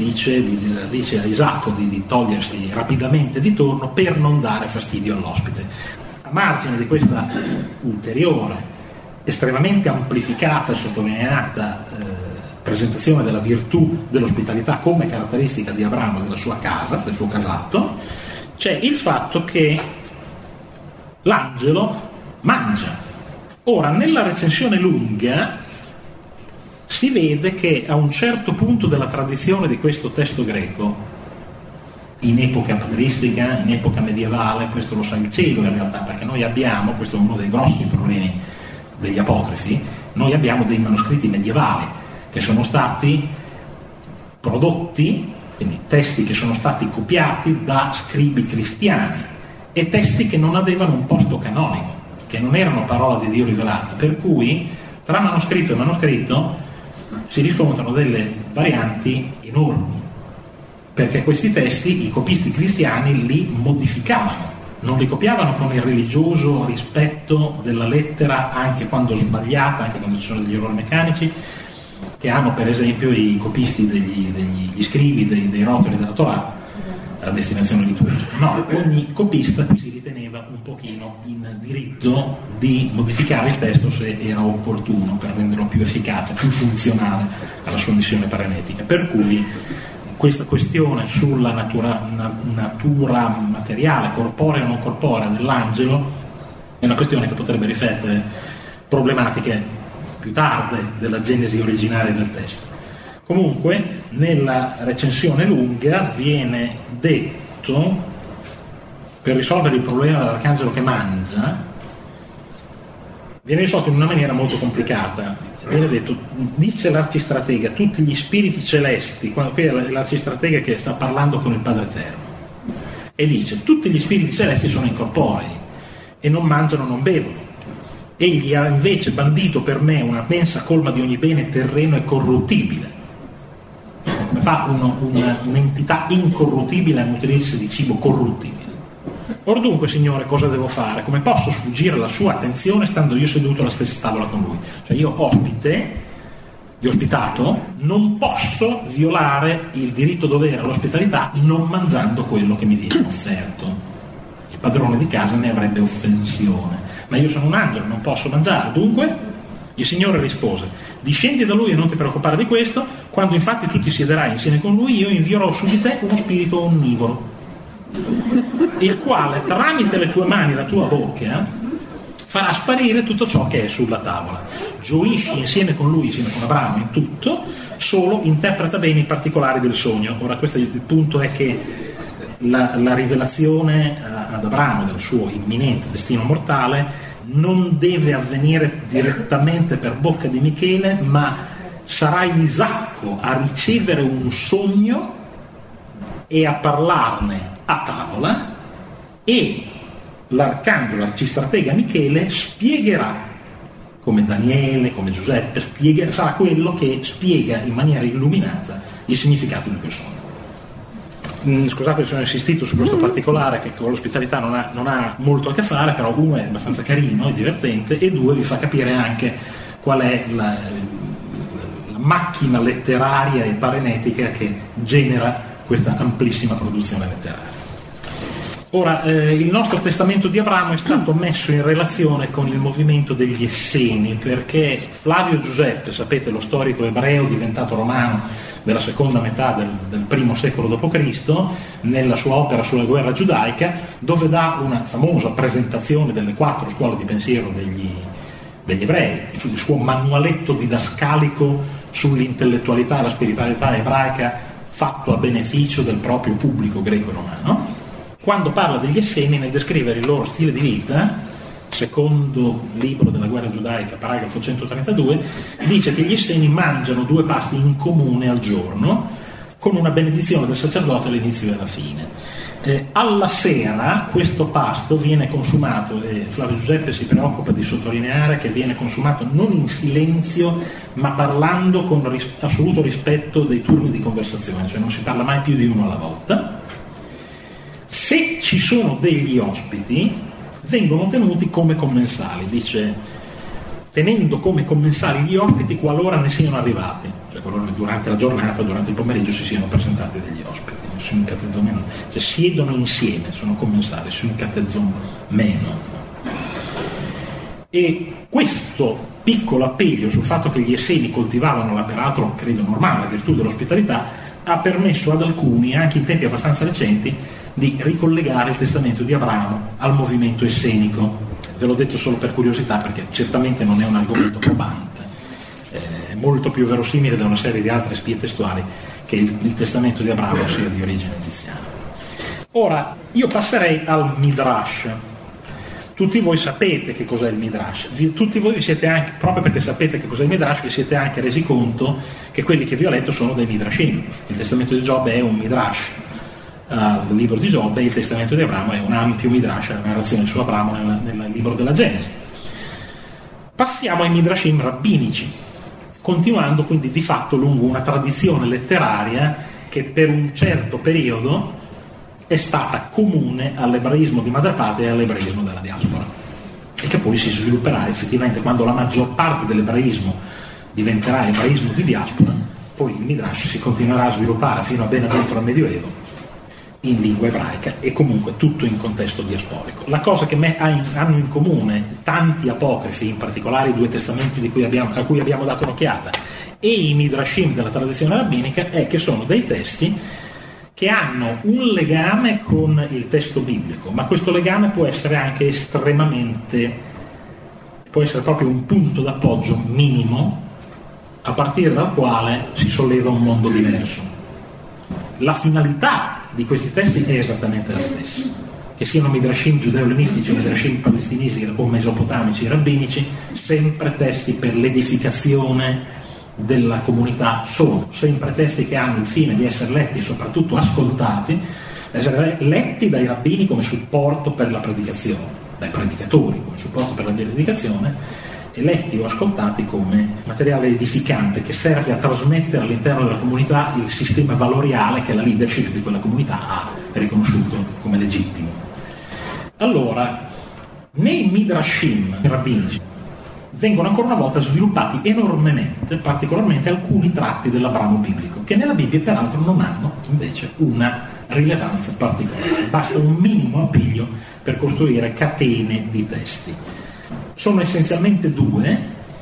dice a Isacco di togliersi rapidamente di torno per non dare fastidio all'ospite. margine di questa ulteriore, estremamente amplificata e sottolineata presentazione della virtù dell'ospitalità come caratteristica di Abramo e della sua casa, del suo casato, c'è il fatto che l'angelo mangia. Ora, nella recensione lunga si vede che a un certo punto della tradizione di questo testo greco, in epoca patristica, in epoca medievale, questo lo sa il cielo in realtà, perché noi abbiamo, questo è uno dei grossi problemi degli apocrifi, noi abbiamo dei manoscritti medievali che sono stati prodotti, quindi testi che sono stati copiati da scribi cristiani e testi che non avevano un posto canonico, che non erano parola di Dio rivelata, per cui tra manoscritto e manoscritto si riscontrano delle varianti enormi, perché questi testi i copisti cristiani li modificavano, non li copiavano con il religioso rispetto della lettera anche quando sbagliata, anche quando ci sono degli errori meccanici che hanno per esempio i copisti degli scribi dei rotoli della Torah a destinazione liturgica. No, ogni copista si riteneva un pochino in diritto di modificare il testo se era opportuno per renderlo più efficace, più funzionale alla sua missione paranetica. Per cui questa questione sulla natura materiale, corporea o non corporea dell'angelo è una questione che potrebbe riflettere problematiche più tarde della genesi originaria del testo. Comunque, nella recensione lunga viene detto, per risolvere il problema dell'arcangelo che mangia, viene risolto in una maniera molto complicata. Viene detto, dice l'arcistratega, tutti gli spiriti celesti, qui è l'arcistratega che sta parlando con il Padre Eterno, e dice, tutti gli spiriti celesti sono incorporei e non mangiano, non bevono. Egli ha invece bandito per me una mensa colma di ogni bene terreno e corruttibile. Come fa un'entità incorruttibile a nutrirsi di cibo corruttibile? Or dunque, Signore, cosa devo fare? Come posso sfuggire alla sua attenzione stando io seduto alla stessa tavola con lui? Cioè io vi ho ospitato, non posso violare il diritto dovere all'ospitalità non mangiando quello che mi viene offerto. Il padrone di casa ne avrebbe offensione. Ma io sono un angelo, non posso mangiare. Dunque, il Signore rispose, discendi da lui e non ti preoccupare di questo, quando infatti tu ti siederai insieme con lui, io invierò su di te uno spirito onnivoro, il quale tramite le tue mani e la tua bocca farà sparire tutto ciò che è sulla tavola. Gioisci insieme con lui, insieme con Abramo in tutto, solo interpreta bene i particolari del sogno. Ora questo il punto è che la rivelazione ad Abramo del suo imminente destino mortale non deve avvenire direttamente per bocca di Michele, ma sarà Isacco a ricevere un sogno e a parlarne a tavola, e l'arcangelo, l'arcistratega Michele spiegherà, come Daniele, come Giuseppe, sarà quello che spiega in maniera illuminata il significato di quel sogno. Scusate se sono insistito su questo particolare che con l'ospitalità non ha molto a che fare, però uno è abbastanza carino e divertente, e due vi fa capire anche qual è la macchina letteraria e parenetica che genera questa amplissima produzione letteraria. Ora, il nostro testamento di Abramo è stato messo in relazione con il movimento degli Esseni, perché Flavio Giuseppe, sapete, lo storico ebreo diventato romano della seconda metà del primo secolo d.C., nella sua opera sulla guerra giudaica, dove dà una famosa presentazione delle 4 scuole di pensiero degli ebrei, il suo manualetto didascalico sull'intellettualità e la spiritualità ebraica fatto a beneficio del proprio pubblico greco e romano. Quando parla degli Esseni, nel descrivere il loro stile di vita, secondo libro della guerra giudaica, paragrafo 132, dice che gli Esseni mangiano 2 pasti in comune al giorno, con una benedizione del sacerdote all'inizio e alla fine. Alla sera questo pasto viene consumato, e Flavio Giuseppe si preoccupa di sottolineare che viene consumato non in silenzio, ma parlando con assoluto rispetto dei turni di conversazione, cioè non si parla mai più di uno alla volta. Se ci sono degli ospiti, vengono tenuti come commensali, dice, tenendo come commensali gli ospiti qualora ne siano arrivati, cioè qualora durante la giornata, durante il pomeriggio si siano presentati degli ospiti, cioè siedono insieme, sono commensali, meno. E questo piccolo appiglio sul fatto che gli Esseni coltivavano la peraltro credo normale virtù dell'ospitalità ha permesso ad alcuni, anche in tempi abbastanza recenti, di ricollegare il testamento di Abramo al movimento essenico. Ve l'ho detto solo per curiosità, perché certamente non è un argomento probante, è molto più verosimile da una serie di altre spie testuali che il testamento di Abramo sia di origine egiziana. Ora, io passerei al Midrash. Tutti voi sapete che cos'è il Midrash, tutti voi vi siete anche, proprio perché sapete che cos'è il Midrash, vi siete anche resi conto che quelli che vi ho letto sono dei Midrashim. Il testamento di Giobbe è un Midrash, il libro di Giobbe, e il testamento di Abramo è un ampio Midrash, la narrazione su Abramo nel libro della Genesi. Passiamo ai Midrashim rabbinici, continuando quindi di fatto lungo una tradizione letteraria che per un certo periodo è stata comune all'ebraismo di madrepatria e all'ebraismo della diaspora, e che poi si svilupperà effettivamente quando la maggior parte dell'ebraismo diventerà ebraismo di diaspora. Poi il Midrash si continuerà a sviluppare fino a ben dentro al Medioevo in lingua ebraica, e comunque tutto in contesto diasporico. La cosa che hanno in comune tanti apocrifi, in particolare i due testamenti a cui abbiamo dato un'occhiata, e i Midrashim della tradizione rabbinica, è che sono dei testi che hanno un legame con il testo biblico, ma questo legame può essere anche può essere proprio un punto d'appoggio minimo a partire dal quale si solleva un mondo diverso. La finalità di questi testi è esattamente la stessa, che siano Midrashim giudeo-ellenistici, Midrashim palestinesi o mesopotamici rabbinici, sempre testi per l'edificazione della comunità, sono sempre testi che hanno il fine di essere letti e soprattutto ascoltati, essere letti dai rabbini come supporto per la predicazione, dai predicatori come supporto per la predicazione, e letti o ascoltati come materiale edificante che serve a trasmettere all'interno della comunità il sistema valoriale che la leadership di quella comunità ha riconosciuto come legittimo. Allora, nei Midrashim rabbinici vengono ancora una volta sviluppati enormemente, particolarmente alcuni tratti dell'Abramo biblico, che nella Bibbia peraltro non hanno invece una rilevanza particolare. Basta un minimo appiglio per costruire catene di testi. Sono essenzialmente due,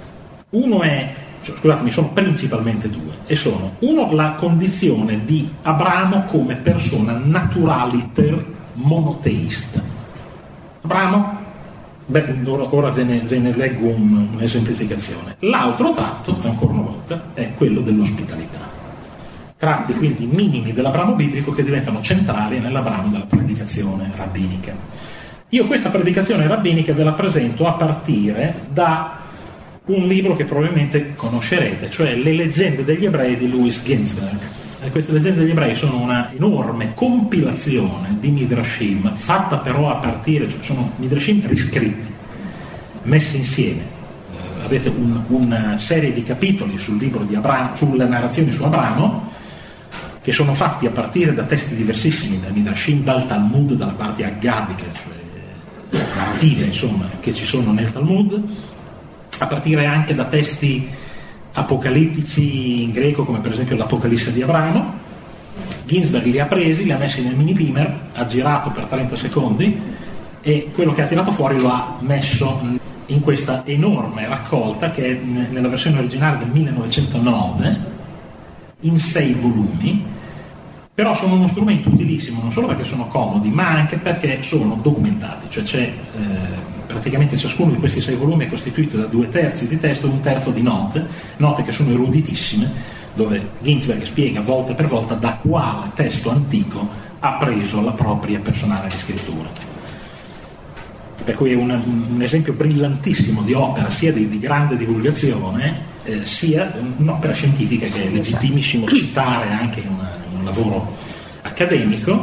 sono principalmente due, e sono: uno, la condizione di Abramo come persona naturaliter monoteista. Abramo, ora ve ne leggo un'esemplificazione. L'altro tratto, ancora una volta, è quello dell'ospitalità. Tratti quindi minimi dell'Abramo biblico che diventano centrali nell'Abramo della predicazione rabbinica. Io questa predicazione rabbinica ve la presento a partire da un libro che probabilmente conoscerete, cioè Le leggende degli ebrei di Louis Ginzberg. E queste leggende degli ebrei sono una enorme compilazione di Midrashim, fatta però a partire, cioè sono Midrashim riscritti, messi insieme. Avete una serie di capitoli sul libro di Abramo, sulle narrazioni su Abramo, che sono fatti a partire da testi diversissimi, dal Midrashim, dal Talmud, dalla parte aggadica, cioè narrative insomma che ci sono nel Talmud, a partire anche da testi apocalittici in greco come per esempio l'Apocalisse di Abramo. Ginzberg li ha presi, li ha messi nel mini beamer, ha girato per 30 secondi e quello che ha tirato fuori lo ha messo in questa enorme raccolta che è nella versione originale del 1909 in 6 volumi. Però sono uno strumento utilissimo non solo perché sono comodi, ma anche perché sono documentati, cioè c'è praticamente ciascuno di questi 6 volumi è costituito da 2/3 di testo e 1/3 di note che sono eruditissime, dove Ginzberg spiega volta per volta da quale testo antico ha preso la propria personale scrittura. Per cui è un esempio brillantissimo di opera sia di grande divulgazione sia un'opera scientifica che è legittimissimo citare anche in un lavoro accademico.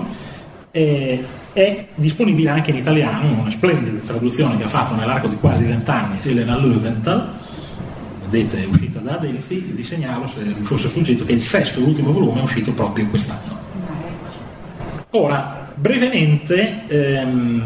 È disponibile anche in italiano in una splendida traduzione che ha fatto nell'arco di quasi 20 anni Elena Löwenthal, vedete, è uscita da Adelphi. Vi segnalo, se vi fosse sfuggito, che il 6º, l'ultimo volume, è uscito proprio quest'anno. Ora, brevemente,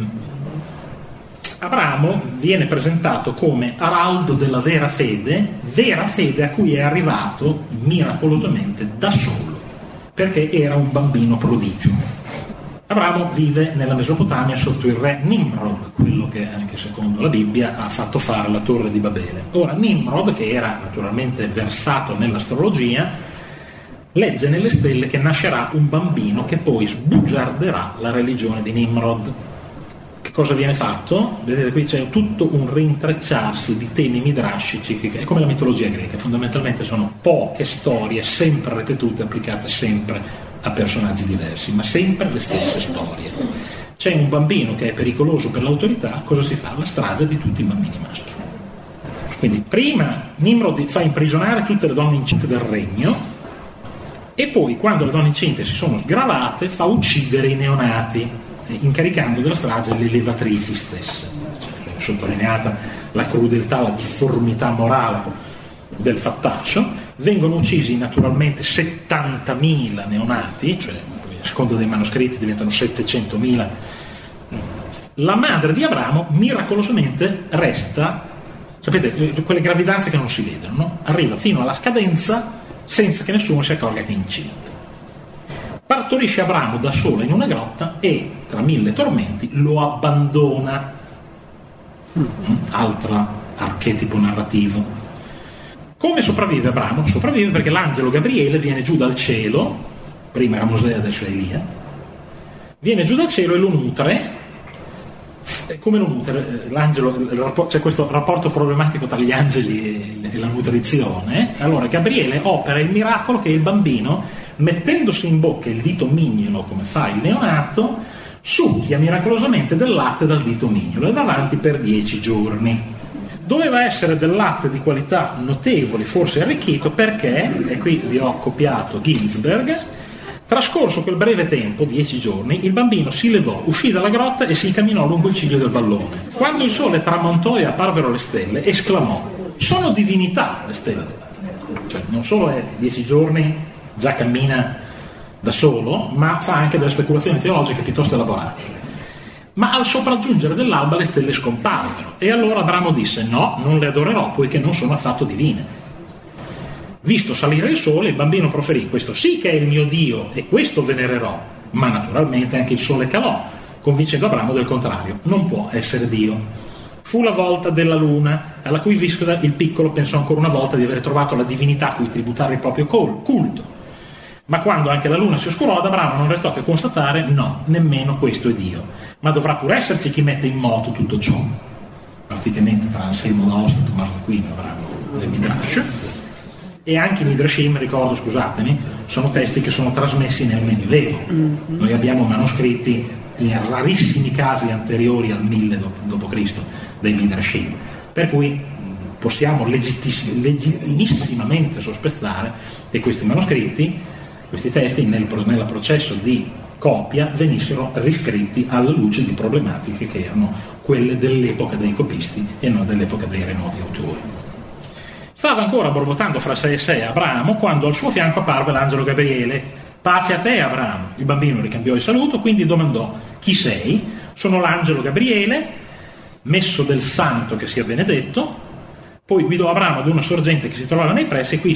Abramo viene presentato come araldo della vera fede a cui è arrivato miracolosamente da solo, perché era un bambino prodigio. Abramo vive nella Mesopotamia sotto il re Nimrod, quello che anche secondo la Bibbia ha fatto fare la torre di Babele. Ora Nimrod, che era naturalmente versato nell'astrologia, legge nelle stelle che nascerà un bambino che poi sbugiarderà la religione di Nimrod. Che cosa viene fatto? Vedete, qui c'è tutto un rintrecciarsi di temi midrashici, che è come la mitologia greca, fondamentalmente sono poche storie sempre ripetute, applicate sempre a personaggi diversi, ma sempre le stesse storie. C'è un bambino che è pericoloso per l'autorità, cosa si fa? La strage di tutti i bambini maschi. Quindi prima Nimrod fa imprigionare tutte le donne incinte del regno, e poi quando le donne incinte si sono sgravate fa uccidere i neonati, incaricando della strage le levatrici stesse. Cioè, sottolineata la crudeltà, la difformità morale del fattaccio. Vengono uccisi naturalmente 70.000 neonati, cioè a seconda dei manoscritti diventano 700.000. La madre di Abramo miracolosamente resta, sapete, quelle gravidanze che non si vedono, no? Arriva fino alla scadenza senza che nessuno si accorga che è incinta. Partorisce Abramo da solo in una grotta e, tra 1000 tormenti, lo abbandona. Altro archetipo narrativo. Come sopravvive Abramo? Sopravvive perché l'angelo Gabriele viene giù dal cielo, prima era Mosè, adesso è Elia, viene giù dal cielo e lo nutre. Come lo nutre? L'angelo, c'è questo rapporto problematico tra gli angeli e la nutrizione. Allora Gabriele opera il miracolo che il bambino, mettendosi in bocca il dito mignolo come fa il neonato, succhia miracolosamente del latte dal dito mignolo e va avanti per 10 giorni. Doveva essere del latte di qualità notevoli, forse arricchito, perché, e qui vi ho copiato Ginsberg, trascorso quel breve tempo, 10 giorni, il bambino si levò, uscì dalla grotta e si incamminò lungo il ciglio del vallone. Quando il sole tramontò e apparvero le stelle, esclamò: sono divinità le stelle. Cioè, non solo è 10 giorni, già cammina da solo, ma fa anche delle speculazioni teologiche piuttosto elaborate. Ma al sopraggiungere dell'alba le stelle scomparvero, e allora Abramo disse: no, non le adorerò, poiché non sono affatto divine. Visto salire il sole, il bambino proferì: questo sì che è il mio Dio, e questo venererò. Ma naturalmente anche il sole calò, convincendo Abramo del contrario: non può essere Dio. Fu la volta della luna, alla cui visita il piccolo pensò ancora una volta di aver trovato la divinità a cui tributare il proprio culto. Ma quando anche la luna si oscurò, ad Abramo non restò che constatare: no, nemmeno questo è Dio. Ma dovrà pur esserci chi mette in moto tutto ciò. Praticamente tra Anselmo d'Aosta e Tommaso d'Aquino avranno le Midrash. E anche i Midrashim, ricordo, scusatemi, sono testi che sono trasmessi nel Medioevo. Noi abbiamo manoscritti in rarissimi casi anteriori al 1000 d.C. dei Midrashim. Per cui possiamo legittimissimamente sospettare che questi manoscritti, questi testi nel processo di copia venissero riscritti alla luce di problematiche che erano quelle dell'epoca dei copisti e non dell'epoca dei remoti autori. Stava ancora borbottando fra sé e sé Abramo quando al suo fianco apparve l'angelo Gabriele. Pace a te, Abramo. Il bambino ricambiò il saluto, quindi domandò: chi sei? Sono l'angelo Gabriele, messo del santo che sia benedetto. Poi guidò Abramo ad una sorgente che si trovava nei pressi e qui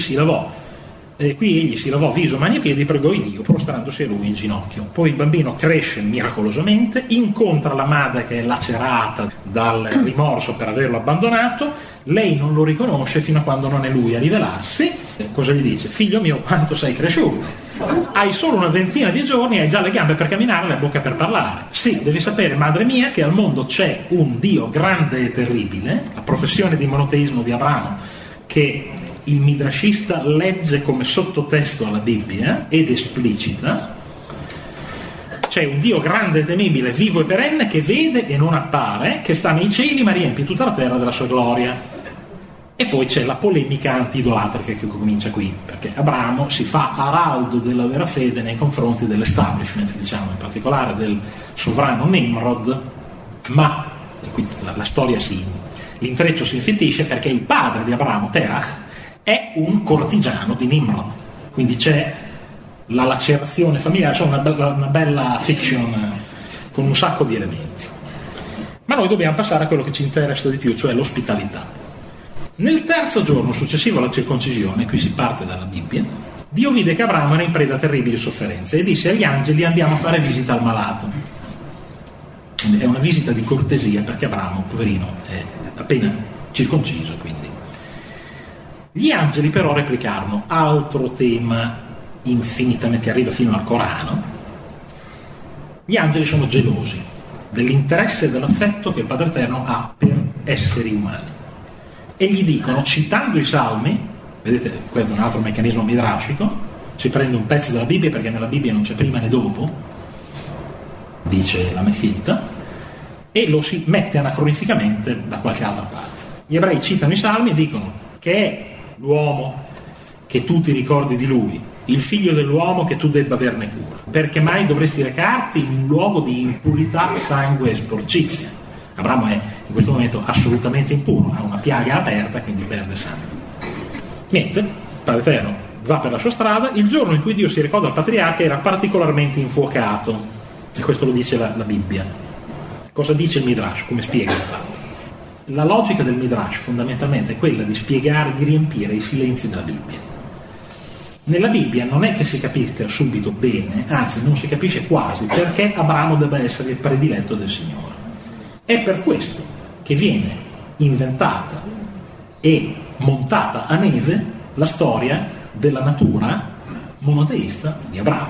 egli si lavò viso, mani e piedi e pregò Dio, prostrandosi a lui in ginocchio. Poi il bambino cresce miracolosamente, incontra la madre che è lacerata dal rimorso per averlo abbandonato. Lei non lo riconosce fino a quando non è lui a rivelarsi. Cosa gli dice? Figlio mio, quanto sei cresciuto? Hai solo una ventina di giorni e hai già le gambe per camminare e la bocca per parlare. Sì, devi sapere, madre mia, che al mondo c'è un Dio grande e terribile, la professione di monoteismo di Abramo, che il midrashista legge come sottotesto alla Bibbia ed esplicita. C'è un Dio grande e temibile, vivo e perenne, che vede e non appare, che sta nei cieli ma riempie tutta la terra della sua gloria. E poi c'è la polemica anti-idolatrica che comincia qui, perché Abramo si fa araldo della vera fede nei confronti dell'establishment, diciamo, in particolare del sovrano Nimrod, ma e qui la storia l'intreccio si infittisce perché il padre di Abramo, Terach, è un cortigiano di Nimrod, quindi c'è la lacerazione familiare, c'è una bella fiction con un sacco di elementi. Ma noi dobbiamo passare a quello che ci interessa di più, cioè l'ospitalità. Nel terzo giorno successivo alla circoncisione, qui si parte dalla Bibbia, Dio vide che Abramo era in preda a terribili sofferenze e disse agli angeli: andiamo a fare visita al malato. Quindi è una visita di cortesia, perché Abramo, poverino, è appena circonciso. Quindi gli angeli però replicarono, altro tema infinitamente che arriva fino al Corano. Gli angeli sono gelosi dell'interesse e dell'affetto che il Padre Eterno ha per esseri umani e gli dicono, citando i salmi, vedete, questo è un altro meccanismo midrashico, si prende un pezzo della Bibbia perché nella Bibbia non c'è prima né dopo, dice la Mefilta, e lo si mette anacronisticamente da qualche altra parte. Gli ebrei citano i salmi e dicono che è l'uomo che tu ti ricordi di lui, il figlio dell'uomo che tu debba averne cura, perché mai dovresti recarti in un luogo di impurità, sangue e sporcizia. Abramo è in questo momento assolutamente impuro, ha una piaga aperta, quindi perde sangue. Niente, Padre Eterno va per la sua strada. Il giorno in cui Dio si recò dal patriarca era particolarmente infuocato, e questo lo dice la Bibbia. Cosa dice il Midrash? Come spiega il fatto? La logica del Midrash fondamentalmente è quella di spiegare, di riempire i silenzi della Bibbia. Nella Bibbia non è che si capisca subito bene, anzi non si capisce quasi perché Abramo debba essere il prediletto del Signore. È per questo che viene inventata e montata a neve la storia della natura monoteista di Abramo.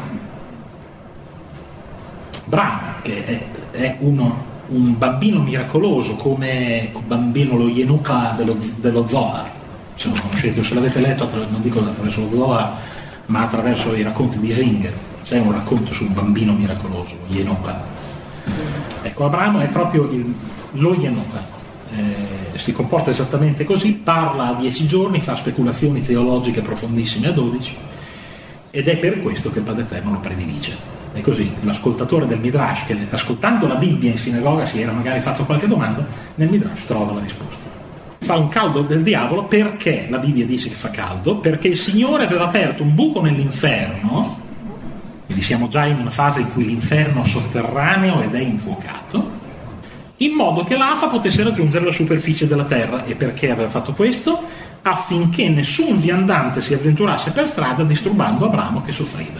Abramo, che è un bambino miracoloso, come il bambino lo Yenuka dello Zohar. Se lo conoscete o se l'avete letto, non dico attraverso lo Zohar, ma attraverso i racconti di Singer. C'è un racconto sul bambino miracoloso, lo Yenuka. Ecco, Abramo è proprio lo Yenuka. Si comporta esattamente così, parla a 10 giorni, fa speculazioni teologiche profondissime a 12, ed è per questo che il Padre Eterno lo predilige. E così l'ascoltatore del Midrash, che ascoltando la Bibbia in sinagoga si era magari fatto qualche domanda, nel Midrash trova la risposta. Fa un caldo del diavolo. Perché la Bibbia dice che fa caldo? Perché il Signore aveva aperto un buco nell'inferno, quindi siamo già in una fase in cui l'inferno è sotterraneo ed è infuocato, in modo che l'afa potesse raggiungere la superficie della terra. E perché aveva fatto questo? Affinché nessun viandante si avventurasse per strada disturbando Abramo che soffriva.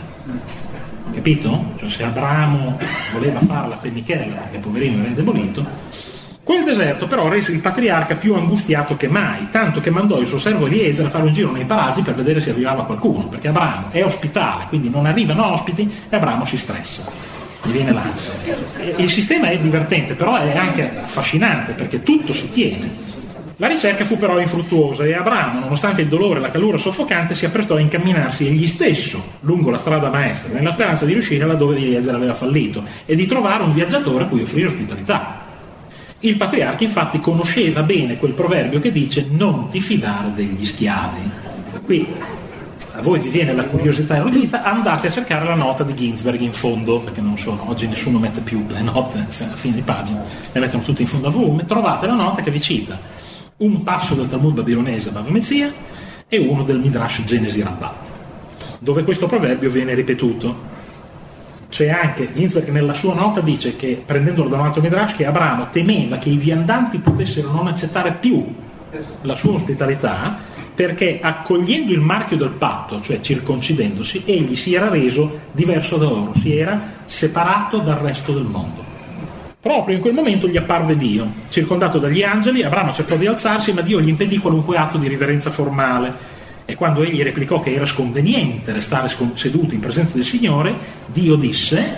Capito? Cioè, se Abramo voleva fare la pennichella perché poverino era indebolito, quel deserto però rese il patriarca più angustiato che mai, tanto che mandò il suo servo Eliezer a fare un giro nei paraggi per vedere se arrivava qualcuno, perché Abramo è ospitale, quindi non arrivano ospiti e Abramo si stressa, gli viene l'ansia. Il sistema è divertente, però è anche affascinante perché tutto si tiene. La ricerca fu però infruttuosa e Abramo, nonostante il dolore e la calura soffocante, si apprestò a incamminarsi egli stesso lungo la strada maestra, nella speranza di riuscire laddove Eliezer aveva fallito e di trovare un viaggiatore a cui offrire ospitalità. Il patriarca infatti conosceva bene quel proverbio che dice: non ti fidare degli schiavi. Qui a voi vi viene la curiosità erudita, andate a cercare la nota di Ginsberg in fondo, perché non sono, oggi nessuno mette più le note a fine di pagina, le mettono tutte in fondo al volume. Trovate la nota che vi cita un passo del Talmud babilonese Bava Metzia e uno del Midrash Genesi Rabbah, dove questo proverbio viene ripetuto. C'è anche Ginsberg nella sua nota dice che, prendendolo da un altro Midrash, che Abramo temeva che i viandanti potessero non accettare più la sua ospitalità, perché accogliendo il marchio del patto, cioè circoncidendosi, egli si era reso diverso da loro, si era separato dal resto del mondo. Proprio in quel momento gli apparve Dio, circondato dagli angeli. Abramo cercò di alzarsi, ma Dio gli impedì qualunque atto di riverenza formale. E quando egli replicò che era sconveniente restare seduto in presenza del Signore, Dio disse: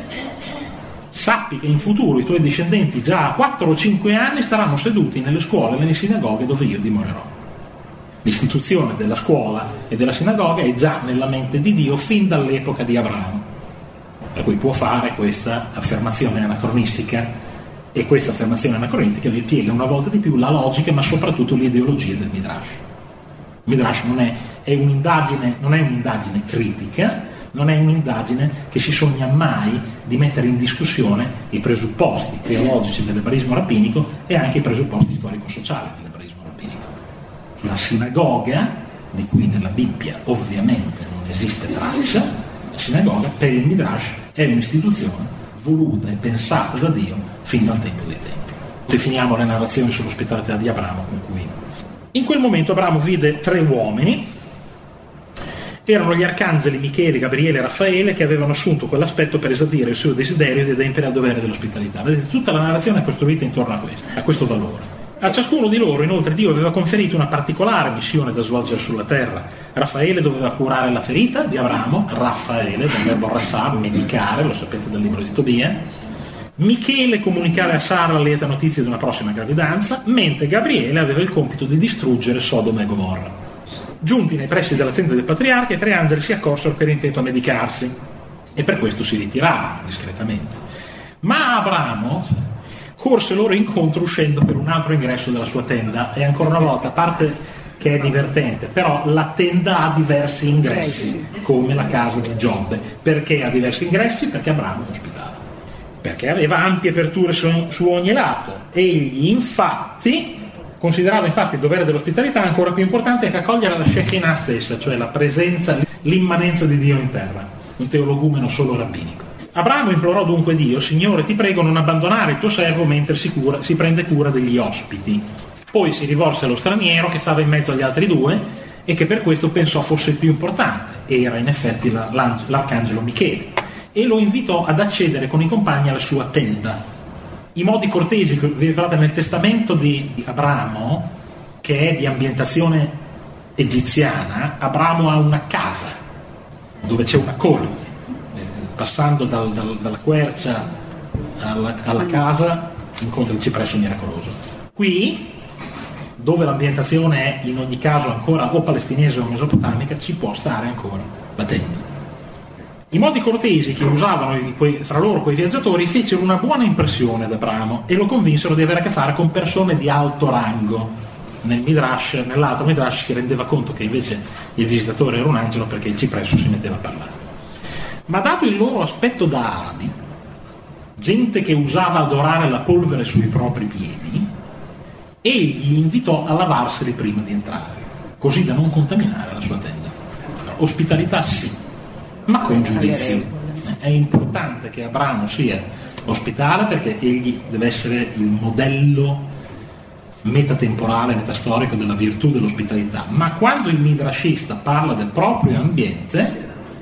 sappi che in futuro i tuoi discendenti già a 4 o 5 anni staranno seduti nelle scuole e nelle sinagoghe dove io dimorerò. L'istituzione della scuola e della sinagoga è già nella mente di Dio fin dall'epoca di Abramo, per cui può fare questa affermazione anacronistica. E questa affermazione anacronistica vi piega una volta di più la logica, ma soprattutto l'ideologia del Midrash. Il Midrash non è un'indagine critica, non è un'indagine che si sogna mai di mettere in discussione i presupposti teologici dell'ebraismo rabbinico e anche i presupposti storico-sociali dell'ebraismo rabbinico. La sinagoga, di cui nella Bibbia ovviamente non esiste traccia, la sinagoga per il Midrash è un'istituzione voluta e pensata da Dio fin dal tempo dei tempi. Definiamo le narrazioni sull'ospitalità di Abramo, con cui in quel momento Abramo vide 3 uomini Erano gli arcangeli Michele, Gabriele e Raffaele che avevano assunto quell'aspetto per esaudire il suo desiderio di adempiere al dovere dell'ospitalità. Vedete, tutta la narrazione è costruita intorno a questo valore. A ciascuno di loro, inoltre, Dio aveva conferito una particolare missione da svolgere sulla terra. Raffaele doveva curare la ferita di Abramo, Raffaele, dal verbo rafà, medicare, lo sapete dal libro di Tobia. Michele comunicare a Sara la lieta notizia di una prossima gravidanza, mentre Gabriele aveva il compito di distruggere Sodoma e Gomorra. Giunti nei pressi della tenda del patriarca, i tre angeli si accorsero per intento a medicarsi e per questo si ritirarono discretamente. Ma Abramo corse loro incontro uscendo per un altro ingresso della sua tenda, e ancora una volta, a parte che è divertente, però la tenda ha diversi ingressi, come la casa di Giobbe. Perché ha diversi ingressi? Perché Abramo è ospitale, perché aveva ampie aperture su ogni lato. Egli infatti considerava il dovere dell'ospitalità ancora più importante che accogliere la Shekinah stessa, cioè la presenza, l'immanenza di Dio in terra, un teologumeno solo rabbinico. Abramo implorò dunque Dio: Signore, ti prego, non abbandonare il tuo servo mentre si prende cura degli ospiti. Poi si rivolse allo straniero che stava in mezzo agli altri due e che per questo pensò fosse il più importante. Era in effetti l'arcangelo Michele, e lo invitò ad accedere con i compagni alla sua tenda. I modi cortesi, vi ricordate, nel testamento di Abramo, che è di ambientazione egiziana, Abramo ha una casa dove c'è una corte. Passando dalla quercia alla casa incontra il cipresso miracoloso. Qui, dove l'ambientazione è in ogni caso ancora o palestinese o mesopotamica, ci può stare ancora la tenda. I modi cortesi che usavano fra loro quei viaggiatori fecero una buona impressione ad Abramo e lo convinsero di avere a che fare con persone di alto rango. Nell'altro Midrash si rendeva conto che invece il visitatore era un angelo, perché il cipresso si metteva a parlare. Ma dato il loro aspetto da arabi, gente che usava adorare la polvere sui propri piedi, egli invitò a lavarseli prima di entrare, così da non contaminare la sua tenda. Ospitalità sì, ma con giudizio. È importante che Abramo sia ospitale, perché egli deve essere il modello metatemporale, metastorico della virtù dell'ospitalità. Ma quando il midrashista parla del proprio ambiente,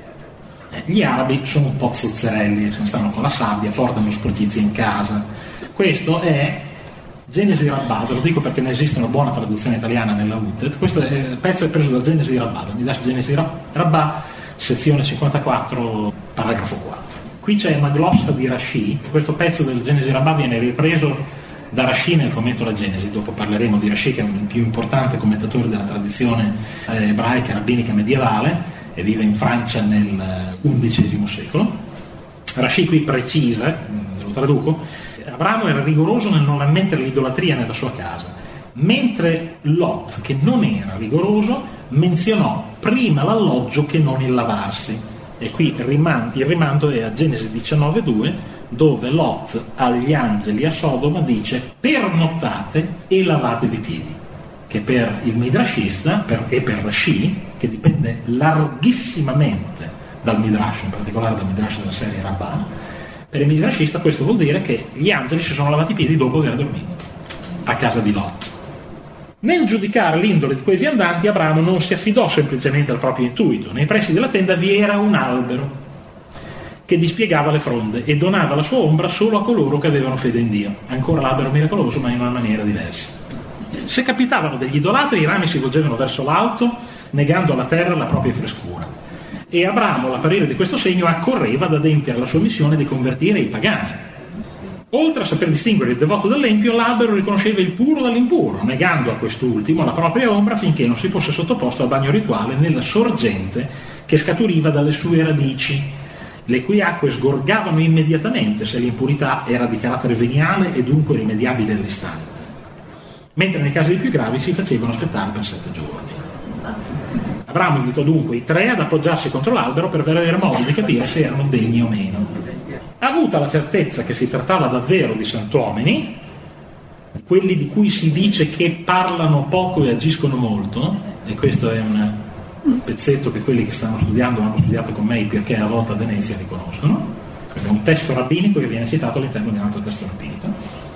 gli arabi sono un po' zuzzerelli, se ne stanno con la sabbia, portano sporcizia in casa. Questo è Genesi Rabbah, ve lo dico perché ne esiste una buona traduzione italiana nella UTED. Questo pezzo è preso da Genesi Rabbah, Genesi Rabbah, sezione 54, paragrafo 4. Qui c'è una glossa di Rashi. Questo pezzo del Genesi Rabbah viene ripreso da Rashi nel commento alla Genesi. Dopo parleremo di Rashi, che è il più importante commentatore della tradizione ebraica rabbinica medievale, e vive in Francia nel XI secolo. Rashi qui precisa, lo traduco: Abramo era rigoroso nel non ammettere l'idolatria nella sua casa, mentre Lot, che non era rigoroso, menzionò prima l'alloggio che non il lavarsi. E qui il rimando è a Genesi 19,2, dove Lot agli angeli a Sodoma dice: pernottate e lavatevi i piedi, che per il midrashista e per Rashi, che dipende larghissimamente dal midrash, in particolare dal midrash della serie Rabbah, per il midrashista questo vuol dire che gli angeli si sono lavati i piedi dopo aver dormito a casa di Lot. Nel giudicare l'indole di quei viandanti, Abramo non si affidò semplicemente al proprio intuito. Nei pressi della tenda vi era un albero che dispiegava le fronde e donava la sua ombra solo a coloro che avevano fede in Dio. Ancora l'albero miracoloso, ma in una maniera diversa. Se capitavano degli idolatri, i rami si volgevano verso l'alto, negando alla terra la propria frescura. E Abramo, all'apparire di questo segno, accorreva ad adempiere la sua missione di convertire i pagani. Oltre a saper distinguere il devoto dall'empio, l'albero riconosceva il puro dall'impuro, negando a quest'ultimo la propria ombra finché non si fosse sottoposto al bagno rituale nella sorgente che scaturiva dalle sue radici, le cui acque sgorgavano immediatamente se l'impurità era di carattere veniale e dunque rimediabile all'istante, mentre nei casi più gravi si facevano aspettare per 7 giorni. Abramo invitò dunque i tre ad appoggiarsi contro l'albero per avere modo di capire se erano degni o meno. Avuta la certezza che si trattava davvero di santuomini, quelli di cui si dice che parlano poco e agiscono molto, e questo è un pezzetto che quelli che stanno studiando hanno studiato con me, perché a volte a Venezia riconoscono. Questo è un testo rabbinico che viene citato all'interno di un altro testo rabbinico,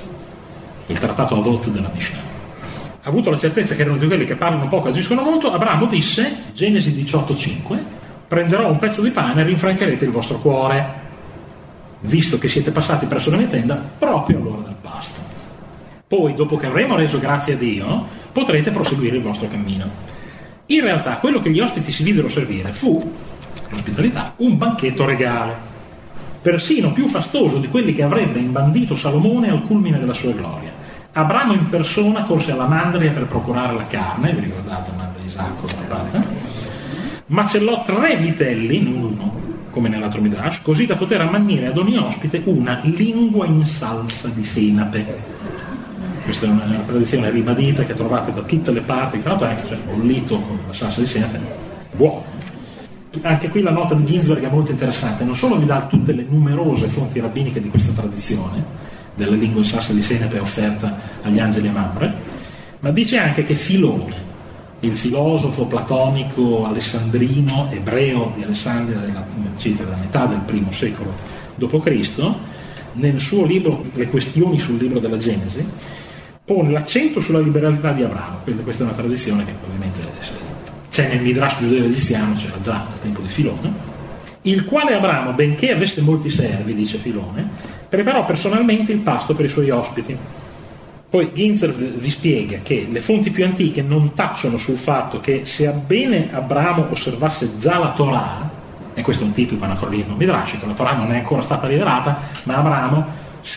il trattato Avot della Mishnah. Avuto la certezza che erano di quelli che parlano poco e agiscono molto, Abramo disse, Genesi 18,5, prenderò un pezzo di pane e rinfrancherete il vostro cuore, visto che siete passati presso la mia tenda proprio all'ora del pasto. Poi, dopo che avremo reso grazie a Dio, potrete proseguire il vostro cammino. In realtà, quello che gli ospiti si videro servire fu, l'ospitalità, un banchetto regale, persino più fastoso di quelli che avrebbe imbandito Salomone al culmine della sua gloria. Abramo in persona corse alla mandria per procurare la carne, vi ricordate, manda Isacco da parte, macellò 3 vitelli, non uno, come nell'altro Midrash, così da poter ammannire ad ogni ospite una lingua in salsa di senape. Questa è una tradizione ribadita che trovate da tutte le parti, tra l'altro anche bollito con la salsa di senape, buono. Anche qui la nota di Ginsberg è molto interessante, non solo vi dà tutte le numerose fonti rabbiniche di questa tradizione, della lingua in salsa di senape offerta agli angeli a Mamre, ma dice anche che Filone, il filosofo platonico alessandrino ebreo di Alessandria della metà del I secolo d.C., nel suo libro Le questioni sul libro della Genesi, pone l'accento sulla liberalità di Abramo. Quindi questa è una tradizione che ovviamente c'è nel Midrash giudeo-egiziano, c'era già al tempo di Filone, il quale Abramo, benché avesse molti servi, dice Filone, preparò personalmente il pasto per i suoi ospiti. Poi Ginzler vi spiega che le fonti più antiche non tacciono sul fatto che sebbene Abramo osservasse già la Torah, e questo è un tipico anacronismo midrashico, la Torah non è ancora stata rivelata, ma Abramo,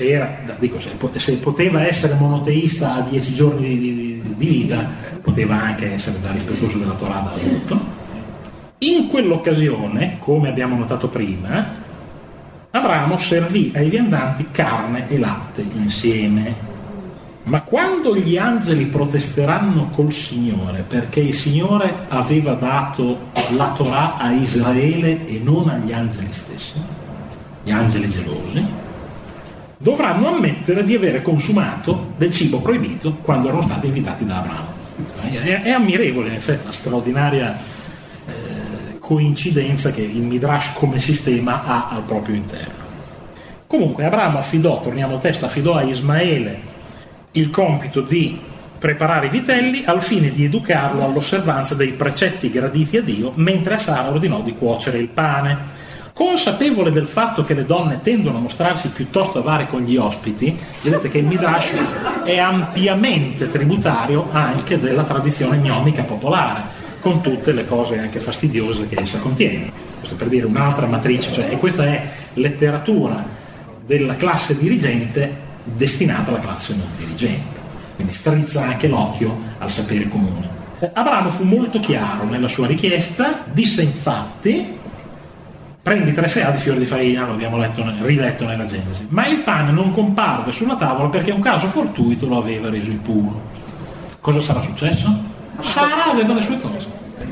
se poteva essere monoteista a 10 giorni di vita, poteva anche essere già rispettoso della Torah da adulto. In quell'occasione, come abbiamo notato prima, Abramo servì ai viandanti carne e latte insieme. Ma quando gli angeli protesteranno col Signore perché il Signore aveva dato la Torah a Israele e non agli angeli stessi, gli angeli gelosi, dovranno ammettere di avere consumato del cibo proibito quando erano stati invitati da Abramo. È ammirevole, in effetti, la straordinaria coincidenza che il Midrash come sistema ha al proprio interno. Comunque Abramo torniamo al testo, affidò a Ismaele il compito di preparare i vitelli al fine di educarlo all'osservanza dei precetti graditi a Dio, mentre a Sara ordinò di cuocere il pane. Consapevole del fatto che le donne tendono a mostrarsi piuttosto avare con gli ospiti, vedete che il Midrash è ampiamente tributario anche della tradizione gnomica popolare, con tutte le cose anche fastidiose che essa contiene. Questo per dire un'altra matrice, e questa è letteratura della classe dirigente destinata alla classe non dirigente, quindi strizza anche l'occhio al sapere comune. Abramo fu molto chiaro nella sua richiesta, disse infatti: prendi 3 seah di fiori di farina, lo abbiamo riletto nella Genesi, ma il pane non comparve sulla tavola perché un caso fortuito lo aveva reso impuro. Cosa sarà successo? Sara aveva le sue cose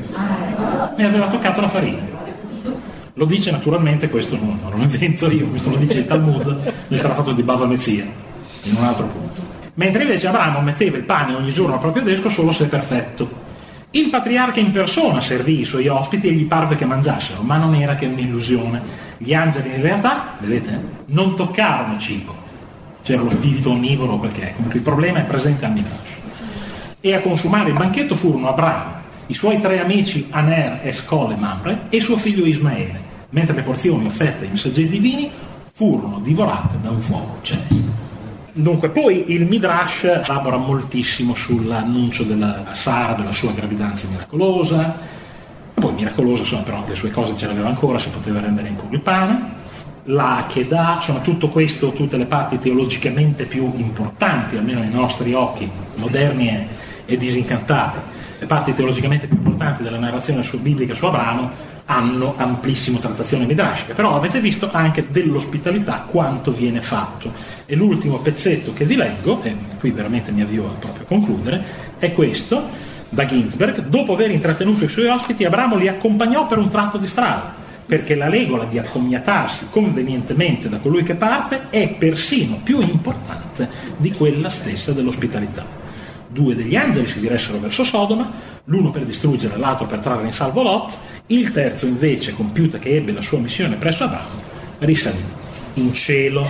e aveva toccato la farina. Lo dice naturalmente, questo non lo invento io, questo lo dice il Talmud nel trattato di Bava Metzia, in un altro punto. Mentre invece Abramo metteva il pane ogni giorno al proprio desco solo se perfetto. Il patriarca in persona servì i suoi ospiti e gli parve che mangiassero, ma non era che un'illusione. Gli angeli in realtà, vedete, non toccarono cibo. C'era lo spirito onnivoro, perché comunque il problema è presente al Midrash. E a consumare il banchetto furono Abramo, i suoi 3 amici Aner, Escol e Mamre e suo figlio Ismaele, mentre le porzioni offerte in messaggi divini furono divorate da un fuoco celeste. Dunque, poi il Midrash elabora moltissimo sull'annuncio della Sara, della sua gravidanza miracolosa, e poi miracolosa, insomma, però le sue cose ce l'aveva ancora, si poteva rendere impuro il pane, la Kedah, insomma tutto questo, tutte le parti teologicamente più importanti, almeno ai nostri occhi, moderni e disincantati, le parti teologicamente più importanti della narrazione biblica su Abramo hanno amplissime trattazioni midrashiche, però avete visto anche dell'ospitalità quanto viene fatto. E l'ultimo pezzetto che vi leggo, e qui veramente mi avvio proprio a concludere, è questo, da Ginsberg: dopo aver intrattenuto i suoi ospiti, Abramo li accompagnò per un tratto di strada, perché la regola di accomiatarsi convenientemente da colui che parte è persino più importante di quella stessa dell'ospitalità. 2 degli angeli si diressero verso Sodoma, l'uno per distruggere, l'altro per trarre in salvo Lot, il terzo invece, compiuta che ebbe la sua missione presso Abramo, risalì in cielo.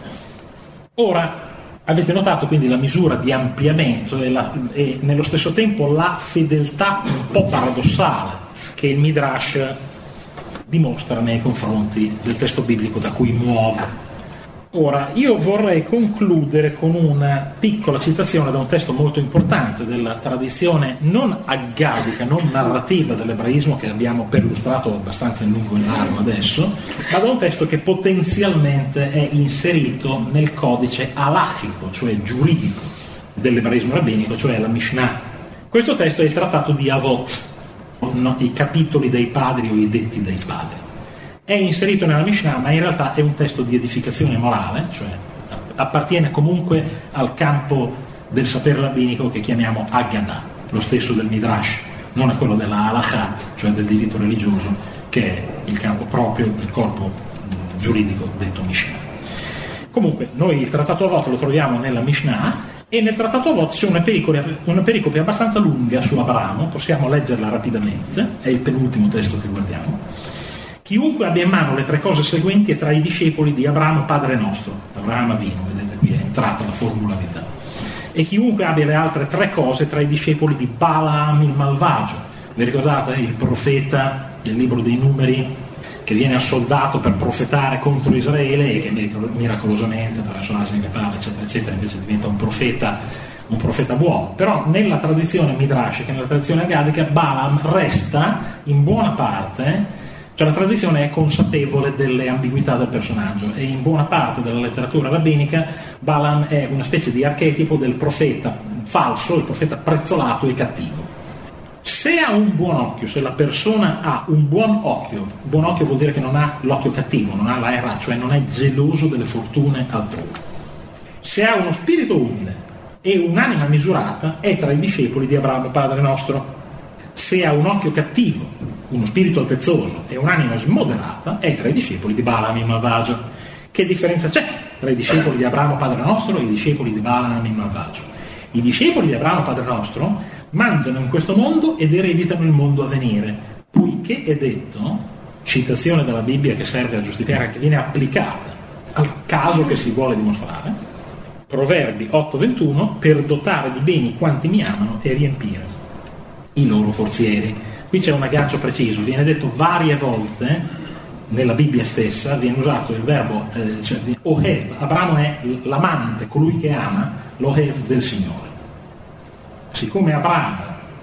Ora, avete notato quindi la misura di ampliamento e nello stesso tempo la fedeltà un po' paradossale che il Midrash dimostra nei confronti del testo biblico da cui muove. Ora, io vorrei concludere con una piccola citazione da un testo molto importante della tradizione non aggadica, non narrativa dell'ebraismo, che abbiamo perlustrato abbastanza in lungo e in largo adesso, ma da un testo che potenzialmente è inserito nel codice halachico, cioè giuridico, dell'ebraismo rabbinico, cioè la Mishnah. Questo testo è il trattato di Avot, i capitoli dei padri o i detti dei padri. È inserito nella Mishnah, ma in realtà è un testo di edificazione morale, cioè appartiene comunque al campo del sapere rabbinico che chiamiamo Haggadah, lo stesso del Midrash, non è quello della Halakha, cioè del diritto religioso, che è il campo proprio del corpo giuridico detto Mishnah. Comunque, noi il trattato Avot lo troviamo nella Mishnah, e nel trattato Avot c'è una pericope abbastanza lunga su Abramo, possiamo leggerla rapidamente, è il penultimo testo che guardiamo. Chiunque abbia in mano le 3 cose seguenti è tra i discepoli di Abramo padre nostro. Abramo Avinu, vedete qui è entrata la formularità. E chiunque abbia le altre 3 cose tra i discepoli di Balaam il malvagio. Vi ricordate il profeta del libro dei Numeri che viene assoldato per profetare contro Israele e che miracolosamente attraverso l'asino che parla eccetera eccetera invece diventa un profeta buono. Però nella tradizione Midrash, che nella tradizione agadica, Balaam resta in buona parte, cioè la tradizione è consapevole delle ambiguità del personaggio, e in buona parte della letteratura rabbinica Balaam è una specie di archetipo del profeta falso, il profeta prezzolato e cattivo. Se ha un buon occhio, se la persona ha un buon occhio vuol dire che non ha l'occhio cattivo, non ha la era, cioè non è geloso delle fortune altrui. Se ha uno spirito umile e un'anima misurata, è tra i discepoli di Abramo padre nostro. Se ha un occhio cattivo, uno spirito altezzoso e un'anima smoderata, è tra i discepoli di Balaam il malvagio. Che differenza c'è tra i discepoli di Abramo padre nostro e i discepoli di Balaam il malvagio? I discepoli di Abramo padre nostro mangiano in questo mondo ed ereditano il mondo a venire, poiché è detto, citazione dalla Bibbia che serve a giustificare, che viene applicata al caso che si vuole dimostrare, Proverbi 8:21, per dotare di beni quanti mi amano e riempire i loro forzieri. Qui c'è un aggancio preciso, viene detto varie volte nella Bibbia stessa, viene usato il verbo cioè, Ohev. Abramo è l'amante, colui che ama, l'Ohev del Signore. Siccome Abramo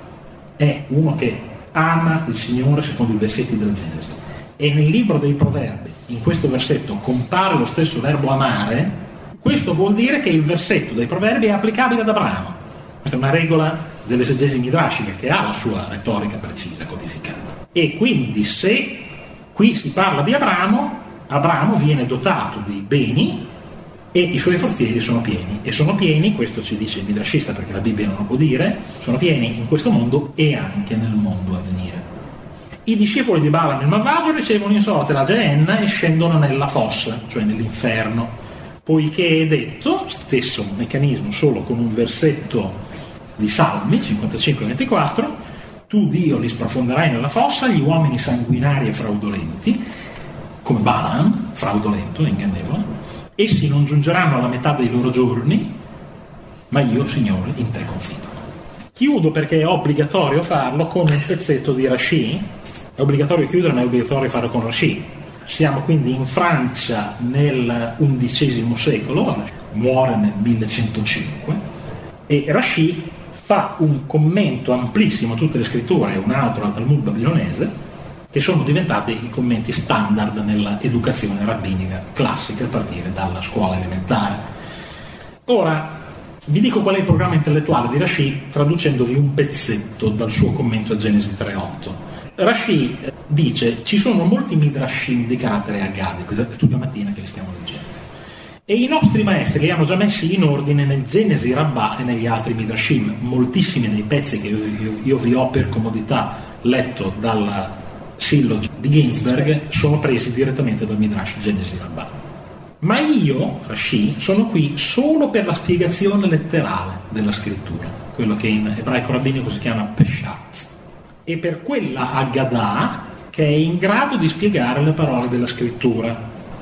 è uno che ama il Signore secondo i versetti della Genesi, e nel libro dei Proverbi in questo versetto compare lo stesso verbo amare, questo vuol dire che il versetto dei Proverbi è applicabile ad Abramo. Questa è una regola dell'esegesi midrashica che ha la sua retorica precisa, codificata. E quindi se qui si parla di Abramo, Abramo viene dotato di beni e i suoi forzieri sono pieni. E sono pieni, questo ci dice il midrashista perché la Bibbia non lo può dire, sono pieni in questo mondo e anche nel mondo a venire. I discepoli di Balaam il malvagio ricevono in sorte la Geenna e scendono nella fossa, cioè nell'inferno, poiché è detto, stesso meccanismo solo con un versetto di Salmi 55-24, tu Dio li sprofonderai nella fossa, gli uomini sanguinari e fraudolenti, come Balaam, fraudolento e ingannevole, essi non giungeranno alla metà dei loro giorni, ma io, Signore, in te confido. Chiudo perché è obbligatorio farlo con un pezzetto di Rashi, è obbligatorio chiudere ma è obbligatorio farlo con Rashi. Siamo quindi in Francia nel XI secolo, muore nel 1105, e Rashi fa un commento amplissimo a tutte le scritture e un altro al Talmud babilonese, che sono diventati i commenti standard nella educazione rabbinica classica a partire dalla scuola elementare. Ora, vi dico qual è il programma intellettuale di Rashi traducendovi un pezzetto dal suo commento a Genesi 3.8. Rashi dice: ci sono molti midrashim di carattere aggadico, è tutta mattina che li stiamo leggendo, e i nostri maestri li hanno già messi in ordine nel Genesi Rabbah e negli altri midrashim. Moltissimi dei pezzi che io vi ho per comodità letto dalla Sillog di Ginsberg sono presi direttamente dal Midrash Genesi Rabbah. Ma io, Rashi, sono qui solo per la spiegazione letterale della scrittura, quello che in ebraico rabbinico si chiama Peshat, e per quella Haggadah che è in grado di spiegare le parole della scrittura.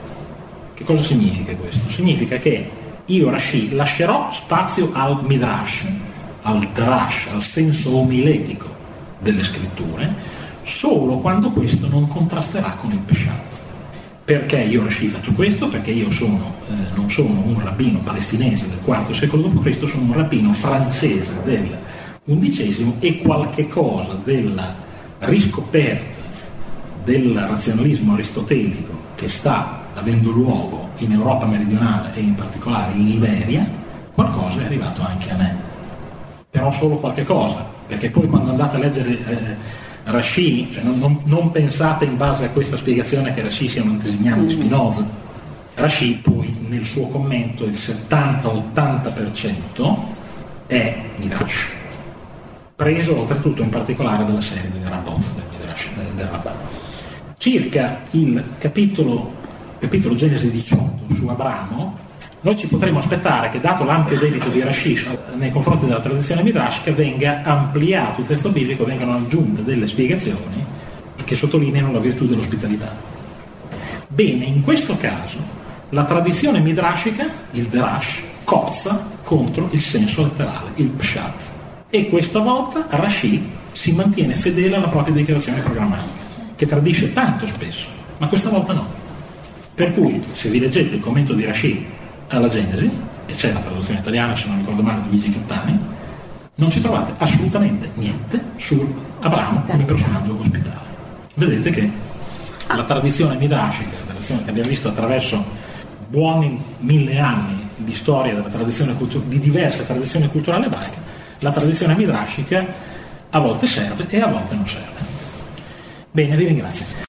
Che cosa significa questo? Significa che io, Rashi, lascerò spazio al Midrash, al Drash, al senso omiletico delle scritture, solo quando questo non contrasterà con il Peshat. Perché io Rashi faccio questo? Perché io non sono un rabbino palestinese del IV secolo d.C., sono un rabbino francese del XI e qualche cosa della riscoperta del razionalismo aristotelico che sta avendo luogo in Europa meridionale e in particolare in Iberia, qualcosa è arrivato anche a me. Però solo qualche cosa, perché poi quando andate a leggere Rashi, cioè non pensate in base a questa spiegazione che Rashi sia un antesignano di Spinoza. Rashi poi nel suo commento il 70-80% è Midrash, preso oltretutto in particolare dalla serie delle Rabbot, del Rabbah. Circa il capitolo Genesi 18 su Abramo, noi ci potremmo aspettare che, dato l'ampio debito di Rashi nei confronti della tradizione midrashica, venga ampliato il testo biblico, vengano aggiunte delle spiegazioni che sottolineano la virtù dell'ospitalità. Bene, in questo caso la tradizione midrashica, il derash, cozza contro il senso letterale, il pshat, e questa volta Rashi si mantiene fedele alla propria dichiarazione programmatica, che tradisce tanto spesso, ma questa volta no. Per cui, se vi leggete il commento di Rashi alla Genesi, e c'è la traduzione italiana, se non ricordo male, di Luigi Cattani, non ci trovate assolutamente niente su Abramo come personaggio ospitale. Vedete che la tradizione midrashica, la tradizione che abbiamo visto attraverso buoni 1000 anni di storia della tradizione di diverse tradizioni culturali ebraiche, la tradizione midrashica a volte serve e a volte non serve. Bene, vi ringrazio.